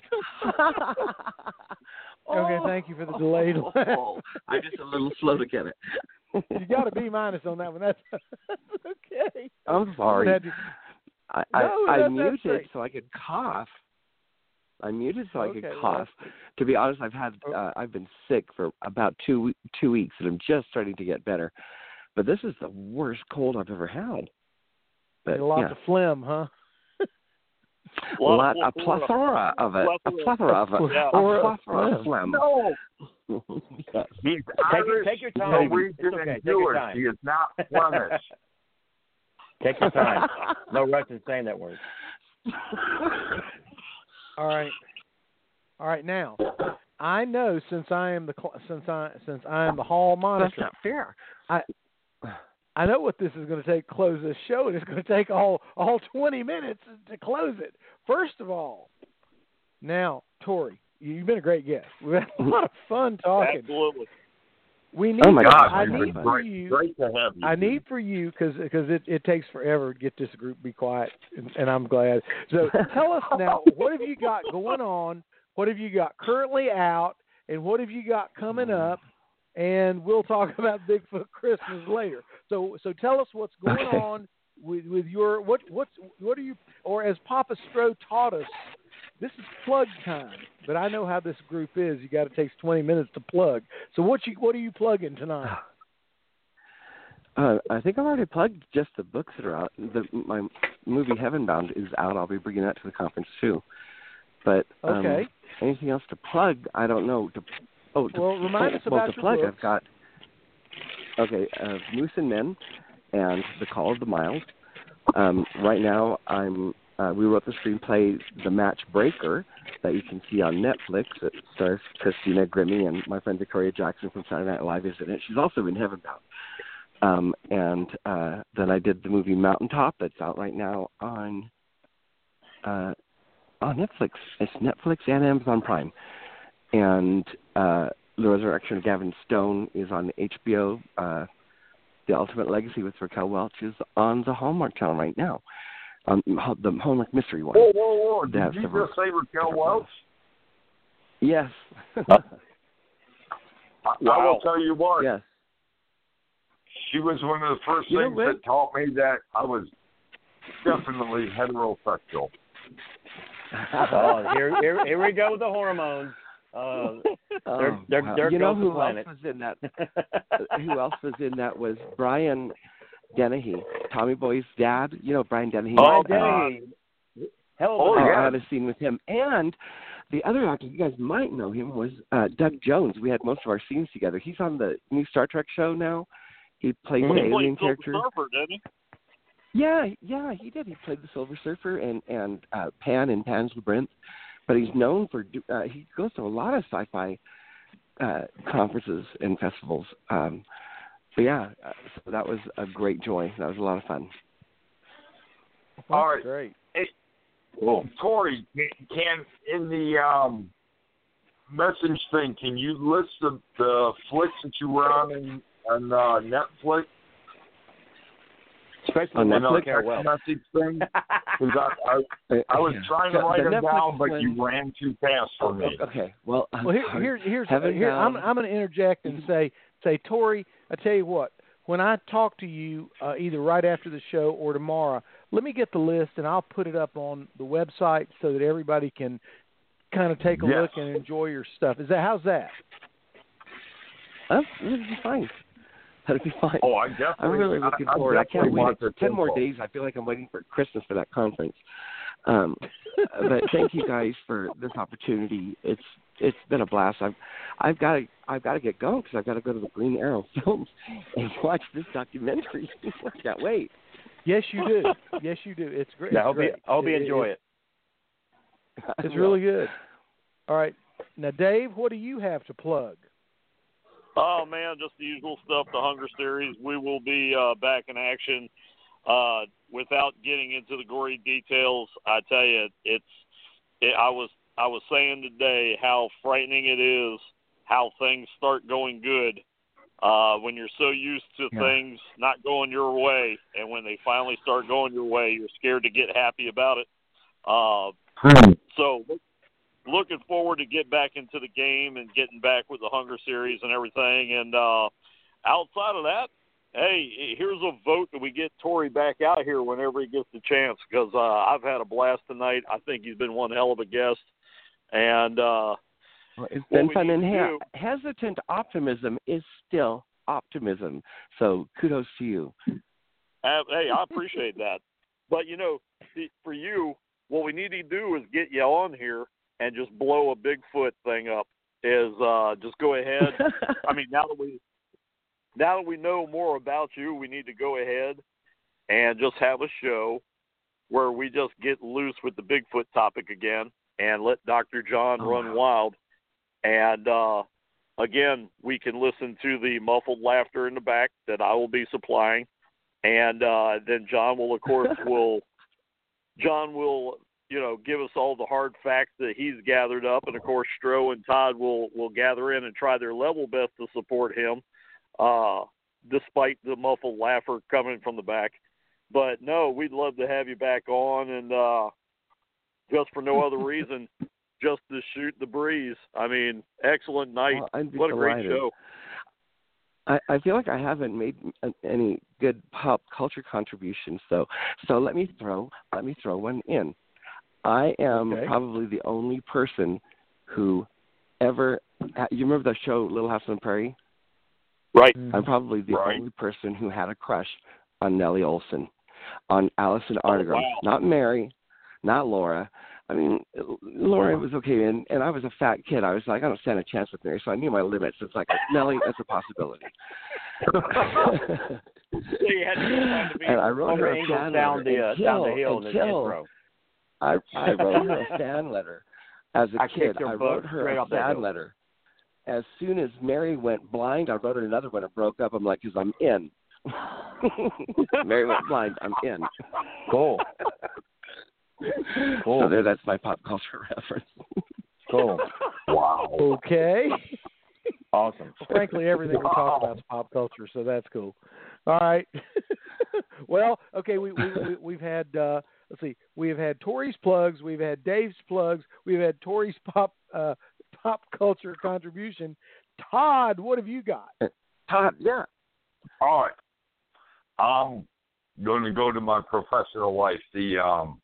Okay, thank you for the delayed laugh. Oh, I'm just a little slow to get it. You got a B minus on that one. That's, that's okay. I'm sorry. To, I I, no, I that's, muted that's so I could cough. I muted so I okay, could well, cough. To be honest, I've had uh, I've been sick for about two two weeks, and I'm just starting to get better. But this is the worst cold I've ever had. But lots yeah. of phlegm, huh? A lot, a plethora of it. A plethora of it. Yeah. A plethora of phlegm. No. Yes. He's Take, your, take your time. No, we it's didn't okay. Take do your it. time. He is not Flemish. Take your time. No rush in saying that word. All right. All right. Now, I know since I am the since I since I am the hall monitor. That's not fair. I I know what this is going to take to close this show, and it's going to take all all twenty minutes to close it. First of all, now Tori, you've been a great guest. We've had a lot of fun talking. Absolutely. We need. Oh my God! I need for great, you. Great to have you. I need for you because because it, it takes forever to get this group to be quiet, and, and I'm glad. So tell us now, what have you got going on? What have you got currently out, and what have you got coming up? And we'll talk about Bigfoot Christmas later. So so tell us what's going okay. on with with your what what's what are you or as Papa Stro taught us. This is plug time, but I know how this group is. You got to take twenty minutes to plug. So what you what are you plugging tonight? Uh, I think I've already plugged just the books that are out. The, my movie Heavenbound is out. I'll be bringing that to the conference too. But um, Okay. anything else to plug? I don't know. To, oh, to, Well, remind oh, us well, about to your plug, books. I've got okay, uh, Moose and Men, and The Call of the Mild. Um, right now, I'm. Uh, we wrote the screenplay, The Match Breaker, that you can see on Netflix. It stars Christina Grimmie, and my friend Victoria Jackson from Saturday Night Live is in it. She's also in Heavenbound. Um, and uh, then I did the movie Mountaintop that's out right now on uh, on Netflix. It's Netflix and Amazon Prime. And uh, The Resurrection of Gavin Stone is on H B O. Uh, the Ultimate Legacy with Raquel Welch is on the Hallmark Channel right now. Um, the Hallmark Mystery one. Whoa, whoa, whoa! Did That's you several, just say Raquel Welch? Yes. I, Wow. I will tell you what. Yes. She was one of the first You know things what? that taught me that I was definitely heterosexual. Oh, here, here, here we go with the hormones. Uh, they're, Oh, they're, wow. they're you know across who the planet. else was in that? Who else was in that was Brian Dennehy, Tommy Boy's dad. You know Brian Dennehy. Oh, uh, Denny. Hell of Oh, a I yeah. had a scene with him. And the other actor, you guys might know him, was uh, Doug Jones. We had most of our scenes together. He's on the new Star Trek show now. He plays Mhm. the He alien played character. Silver Surfer, didn't he? Yeah, yeah, he did. He played the Silver Surfer and and uh, Pan in Pan's Labyrinth. But he's known for do- uh, he goes to a lot of sci-fi uh, conferences and festivals. Um, so yeah, uh, so that was a great joy. That was a lot of fun. All right. Great. Hey, well, Corey, can, can in the um, message thing, can you list the, the flicks that you were on in, on uh, Netflix? Especially On the And one our with Raquel text Welch. message thing? 'Cause I, I, I was trying to The- write the it Netflix down, but one- you ran too fast for me. Okay, well, I'm Well, here, sorry. here, here's Heaven here. I'm bound. I'm going to interject and say say Tori. I tell you what. When I talk to you, uh, either right after the show or tomorrow, let me get the list and I'll put it up on the website so that everybody can kind of take a Yes. look and enjoy your stuff. Is that how's that? Oh, it'll be fine. That'll be fine. Oh, I definitely. I'm really looking I, forward. I can't definitely wait. want It's this ten more info. days. I feel like I'm waiting for Christmas for that conference. Um, but thank you guys for this opportunity. It's it's been a blast. I've I've got to I've got to get going because I've got to go to the Green Arrow Films and watch this documentary. I can't wait. Yes, you do. Yes, you do. It's great. Yeah, I it's hope you, great. I hope you It- enjoy it, it. It's really good. All right, now Dave, what do you have to plug? Oh man, just the usual stuff. The Hunger Series. We will be uh, back in action. Uh, without getting into the gory details, I tell you, it's. It, I was I was saying today how frightening it is how things start going good uh, when you're so used to Yeah. things not going your way, and when they finally start going your way, you're scared to get happy about it. Uh, so. Looking forward to get back into the game and getting back with the Hunger Series and everything. And uh, outside of that, hey, here's a vote that we get Tori back out here whenever he gets the chance because uh, I've had a blast tonight. I think he's been one hell of a guest. And uh, Well, it's what been we fun. need And to he- do- hesitant optimism is still optimism. So kudos to you. Uh, hey, I appreciate that. But, you know, the, for you, what we need to do is get you on here and just blow a Bigfoot thing up. Is uh, just go ahead. I mean, now that we now that we know more about you, we need to go ahead and just have a show where we just get loose with the Bigfoot topic again and let Doctor John Oh, run wow. wild. And uh, again, we can listen to the muffled laughter in the back that I will be supplying, and uh, then John will, of course, will John will. you know, give us all the hard facts that he's gathered up. And, of course, Stro and Todd will, will gather in and try their level best to support him, uh, despite the muffled laugher coming from the back. But, no, we'd love to have you back on, and uh, just for no other reason, just to shoot the breeze. I mean, excellent night. Well, I'd be What a great delighted. show. I, I feel like I haven't made any good pop culture contributions, so so let me throw let me throw one in. I am Okay. probably the only person who ever. You remember the show Little House on the Prairie? Right. I'm probably the Right. only person who had a crush on Nellie Olson, on Allison Arngrim. wow. Not Mary, not Laura, I mean, Lauren was okay, and, and I was a fat kid. I was like, I don't stand a chance with Mary, so I knew my limits. It's like, Nellie, that's a possibility. So you had to go to be and I wrote her a angles fan down letter the uh, until, down the hill in the until intro. I, I wrote her a fan letter. As a I kid, her I wrote her straight a off that fan hill. letter. As soon as Mary went blind, I wrote her another one. It broke up. I'm like, because I'm in. Mary went blind. I'm in. Cool. Cool. So there, that's my pop culture reference. Cool. Wow. Okay. Awesome. Well, frankly, everything we talk about is pop culture, so that's cool. All right. Well, okay, we, we, we we've had uh, let's see, we've had Tori's plugs, we've had Dave's plugs, we've had Tori's pop uh, pop culture contribution. Todd, what have you got? Todd, yeah. All right. I'm going to go to my professional life. The um,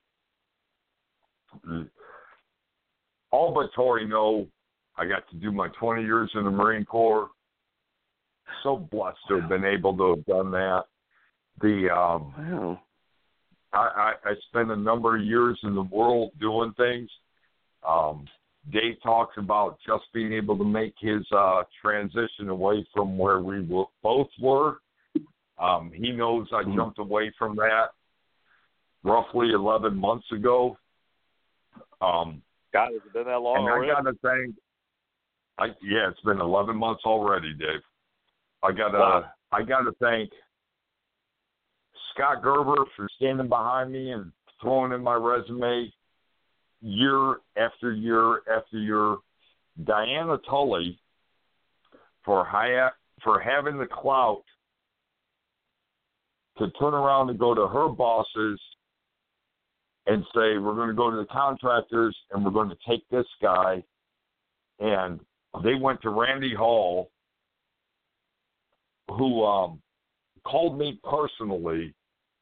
all but Tori know I got to do my twenty years in the Marine Corps. So blessed to have been able to have done that. The um, Wow. I, I, I spent a number of years in the world doing things. Um, Dave talks about just being able to make his uh, transition away from where we w- both were. Um, he knows I Mm-hmm. jumped away from that roughly eleven months ago. Um, God, has it been that long and already? I got to thank, I, yeah, it's been eleven months already, Dave. I got to, Wow. I got to thank Scott Gerber for standing behind me and throwing in my resume year after year after year. Diana Tully for high, for having the clout to turn around and go to her bosses and say, we're going to go to the contractors and we're going to take this guy. And they went to Randy Hall, who um, called me personally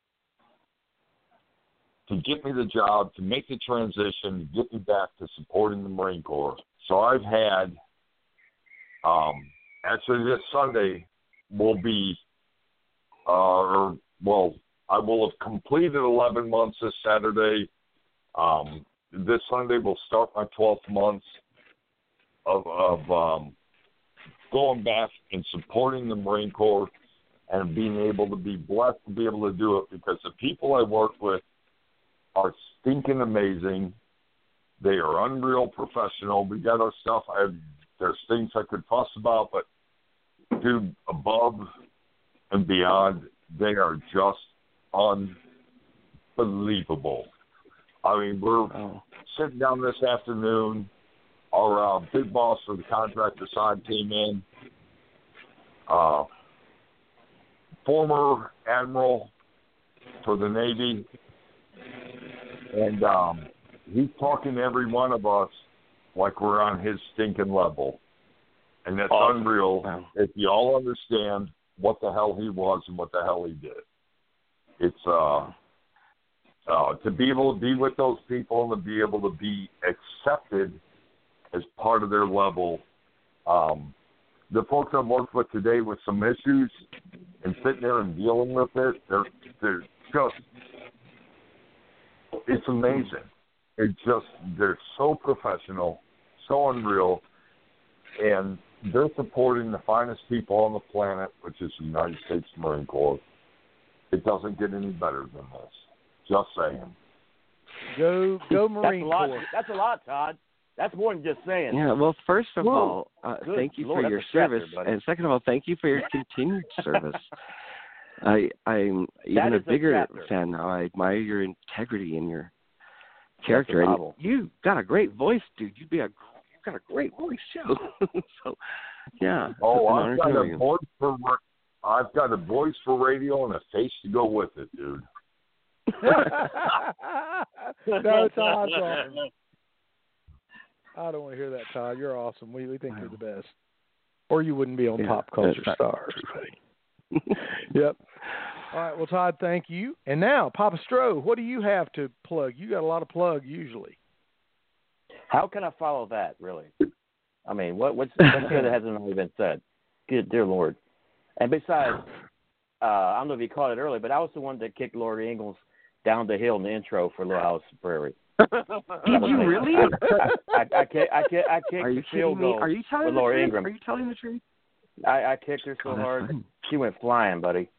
to get me the job, to make the transition, to get me back to supporting the Marine Corps. So I've had, um, actually this Sunday will be, uh, or, well, I will have completed eleven months this Saturday. Um, this Sunday will start my twelfth month of, of um, going back and supporting the Marine Corps and being able to be blessed to be able to do it because the people I work with are stinking amazing. They are unreal professional. We got our stuff. I, there's things I could fuss about, but dude, above and beyond, they are just unbelievable. I mean, we're Oh. sitting down this afternoon. Our uh, big boss for the contractor side came in. Uh, former admiral for the Navy. And um, he's talking to every one of us like we're on his stinking level. And that's Awesome. unreal Wow. if you all understand what the hell he was and what the hell he did. It's uh, uh, to be able to be with those people and to be able to be accepted as part of their level. Um, the folks I've worked with today with some issues and sitting there and dealing with it, they're, they're just, it's amazing. It's just, they're so professional, so unreal, and they're supporting the finest people on the planet, which is the United States Marine Corps. It doesn't get any better than this. Just saying. Go go Marine That's a lot. Corps. That's a lot, Todd. That's more than just saying. Yeah, well, first of Whoa. all, uh, Good thank you Lord, for that's your a chapter, service, buddy. and second of all, thank you for your continued service. I I'm even That a is a bigger chapter. fan now. I admire your integrity and your character, That's a and novel. you got a great voice, dude. You'd be a you've got a great voice too. So, yeah. Oh, it's an I've honor got to a you. voice for I've got a voice for radio and a face to go with it, dude. No, Todd's awesome. I don't want to hear that, Todd. You're awesome. We we think Wow. you're the best. Or you wouldn't be on Yeah, Pop Culture that's Stars. Yep. All right. Well, Todd, thank you. And now, Papa Stroh, what do you have to plug? You got a lot of plug usually. How can I follow that, really? I mean, what, what's, what's here that hasn't already been said? Good, dear Lord. And besides, uh, I don't know if you caught it earlier, but I was the one that kicked Lori Ingalls down the hill in the intro for Little House Prairie. Did you really? I, I, I, kick, I, kick, I kicked Are you the field kidding me? goal Are you telling with the Laura truth? Ingram. Are you telling the truth? I, I kicked her so Oh, that's hard, fun. she went flying, buddy.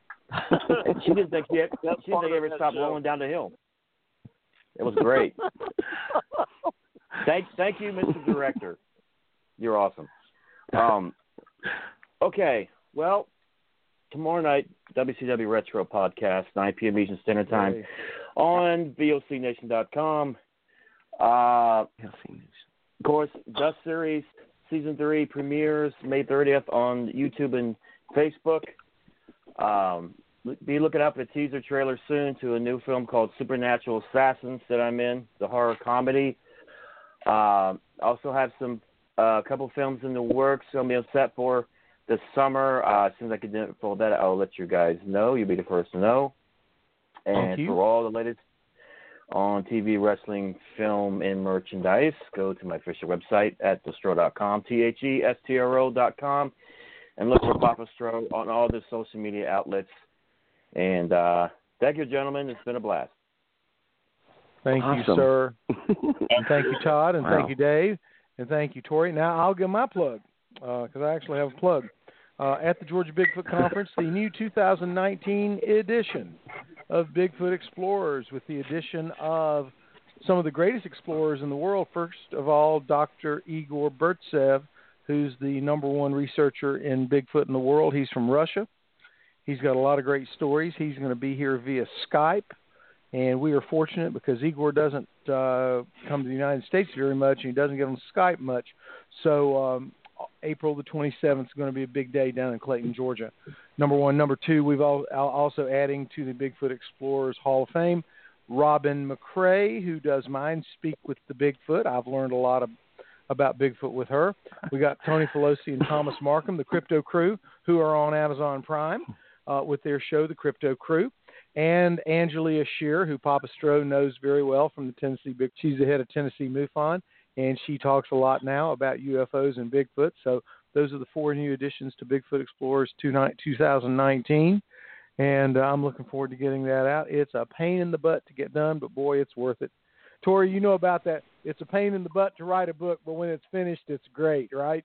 she didn't think she, had, she didn't think ever stopped show. rolling down the hill. It was great. thank, thank you, Mister Director. You're awesome. Um, okay, well, tomorrow night, W C W Retro Podcast, nine p.m. Eastern Standard Time, Hey. on V O C Nation dot com. Uh, of course, Dust Series Season three premieres May thirtieth on YouTube and Facebook. Um, be looking out for the teaser trailer soon to a new film called Supernatural Assassins that I'm in, the horror comedy. Uh, also have some a uh, couple films in the works I'm be set for this summer. Uh, as soon as I can info that, I'll let you guys know. You'll be the first to know. And Thank you. for all the latest on T V, wrestling, film, and merchandise, go to my official website at the stro dot com, T H E S T R O dot com, and look for Papa Stro on all the social media outlets. And uh, thank you, gentlemen. It's been a blast. Thank Awesome. you, sir. And thank you, Todd, and Wow. thank you, Dave, and thank you, Tori. Now I'll give my plug because uh, I actually have a plug. Uh, at the Georgia Bigfoot Conference, the new two thousand nineteen edition of Bigfoot Explorers, with the addition of some of the greatest explorers in the world. First of all, Doctor Igor Burtsev, who's the number one researcher in Bigfoot in the world. He's from Russia. He's got a lot of great stories. He's going to be here via Skype. And we are fortunate because Igor doesn't uh, come to the United States very much, and he doesn't get on Skype much. So um, April the twenty-seventh is going to be a big day down in Clayton, Georgia. Number one. Number two, we've all, also adding to the Bigfoot Explorers Hall of Fame, Robin McCrae, who does Mind Speak with the Bigfoot. I've learned a lot of, about Bigfoot with her. We got Tony Pelosi and Thomas Markham, the Crypto Crew, who are on Amazon Prime uh, with their show, The Crypto Crew. And Angelia Shear, who Papa Stro knows very well from the Tennessee Big. She's the head of Tennessee MUFON, and she talks a lot now about U F Os and Bigfoot. So those are the four new additions to Bigfoot Explorers two thousand nineteen, and uh, I'm looking forward to getting that out. It's a pain in the butt to get done, but boy, it's worth it. Tori, you know about that. It's a pain in the butt to write a book, but when it's finished, it's great, right?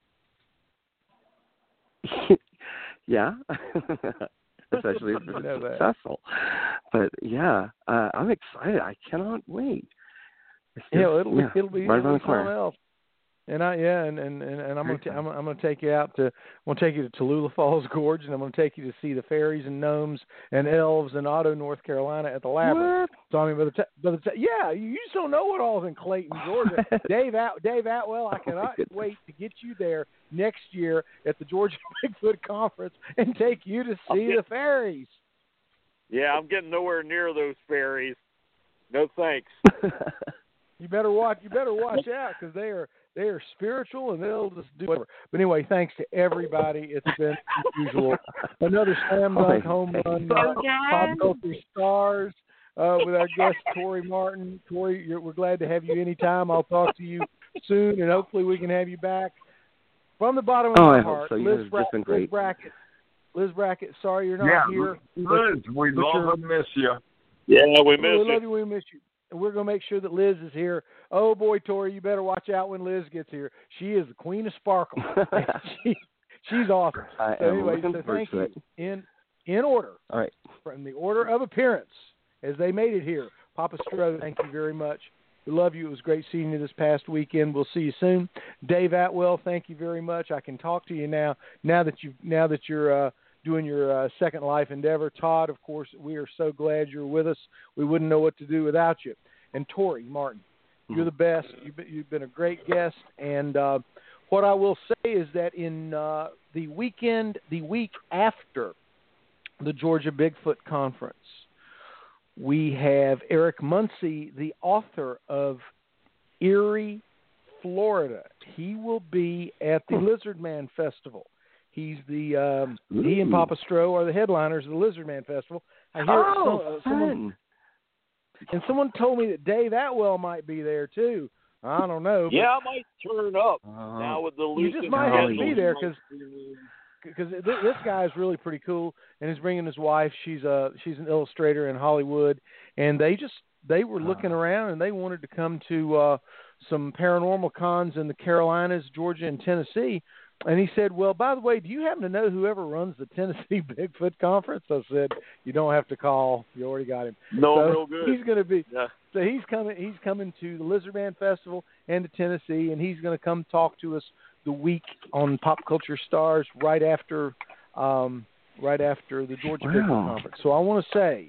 Yeah. Especially if I know it's that. successful. But yeah, uh, I'm excited. I cannot wait. It's Yeah, just, it'll, yeah, it'll be right it'll around be the corner. something else. And I yeah, and and, and, and I'm gonna t- I'm, I'm gonna take you out to I'm gonna take you to Tallulah Falls Gorge, and I'm gonna take you to see the fairies and gnomes and elves in Otto, North Carolina at the Labyrinth. What? So I mean, by the t- by the t- yeah, you, you just don't know what all's in Clayton, Georgia. Dave At- Dave Atwell, I cannot goodness. wait to get you there next year at the Georgia Bigfoot Conference and take you to see Okay. the fairies. Yeah, I'm getting nowhere near those fairies. No thanks. You better watch. You better watch out because they are they are spiritual and they'll just do whatever. But anyway, thanks to everybody. It's been as usual another slam dunk home run. Uh, Pop Culture Stars uh, with our guest Tori Martin. Tori, you're, we're glad to have you anytime. I'll talk to you soon, and hopefully we can have you back. From the bottom of Oh, my I hope heart, so. You Liz, guys have Bra- just been Liz great. Brackett. Liz Brackett, sorry you're not yeah, here. Liz, we but love you're- and miss you. Yeah, we We miss love you. you. We miss you. And we're going to make sure that Liz is here. Oh, boy, Tori, you better watch out when Liz gets here. She is the queen of sparkle. she, she's awesome. I So am anyway, looking so forward thank to you. it. In, in order, All right. from the order of appearance, as they made it here, Papa Stro, thank you very much. We love you. It was great seeing you this past weekend. We'll see you soon. Dave Atwell, thank you very much. I can talk to you now. Now that you now that you're uh, doing your uh, Second Life endeavor, Todd, of course, we are so glad you're with us. We wouldn't know what to do without you. And Tori Martin, you're the best. You've been, you've been a great guest. And uh, what I will say is that in uh, the weekend, the week after the Georgia Bigfoot Conference, we have Eric Muncie, the author of Erie, Florida. He will be at the Lizard Man Festival. He's the um, he and Papa Stro are the headliners of the Lizard Man Festival. I hear Oh, some, uh, someone, fun. and someone told me that Dave Atwell might be there too. I don't know. But Yeah, I might turn up Oh. now with the you loose just might have to Golly. be there because because this guy is really pretty cool, and he's bringing his wife. She's a she's an illustrator in Hollywood, and they just they were looking around and they wanted to come to uh, some paranormal cons in the Carolinas, Georgia, and Tennessee. And he said, well, by the way, do you happen to know whoever runs the Tennessee Bigfoot Conference? I said, you don't have to call. You already got him. No, so real good. He's going to be. Yeah. So he's coming. He's coming to the Lizard Man Festival and to Tennessee, and he's going to come talk to us the week on Pop Culture Stars right after, um, right after the Georgia Wow. Bigfoot Conference. So I want to say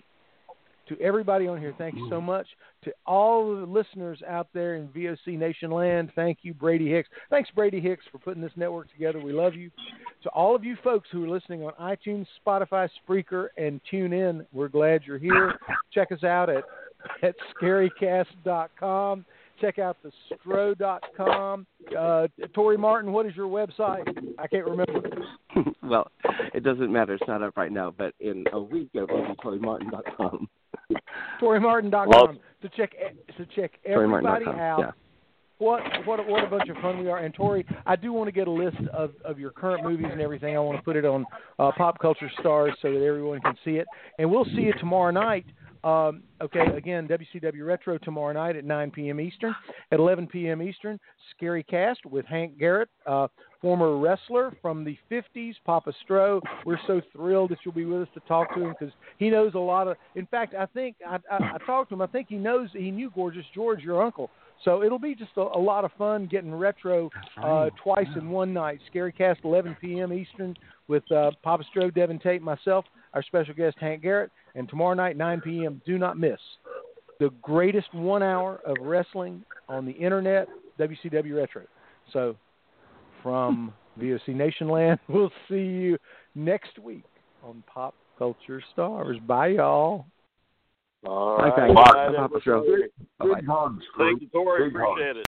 to everybody on here, thank you so much. To all of the listeners out there in V O C Nation land, thank you, Brady Hicks. Thanks, Brady Hicks, for putting this network together. We love you. To all of you folks who are listening on iTunes, Spotify, Spreaker, and TuneIn, we're glad you're here. Check us out at, at scary cast dot com. Check out the stro dot com. Uh, Tori Martin, what is your website? I can't remember. Well, it doesn't matter. It's not up right now, but in a week it will be tori martin dot com. Tori Martin dot com. To check to check everybody out. Yeah. What what what a bunch of fun we are. And Tori, I do want to get a list of, of your current movies and everything. I want to put it on uh, Pop Culture Stars so that everyone can see it. And we'll see you tomorrow night. Um, okay, again, W C W Retro tomorrow night at nine p.m. Eastern. At eleven p.m. Eastern, Scary Cast with Hank Garrett, uh, former wrestler from the fifties, Papa Stro. We're so thrilled that you'll be with us to talk to him because he knows a lot of – in fact, I think I, I, I talked to him. I think he knows – he knew Gorgeous George, your uncle. So it'll be just a, a lot of fun getting retro uh, twice in one night. Scary Cast, eleven p.m. Eastern with uh, Papa Stro, Devin Tate, myself, our special guest, Hank Garrett. And tomorrow night, nine p.m., do not miss the greatest one hour of wrestling on the internet, W C W Retro. So from V O C Nation land, we'll see you next week on Pop Culture Stars. Bye, y'all. All Bye, right. Bye, Bye, Papa Stro. Big hugs. Thank you, Tori. Big hugs. Appreciate it.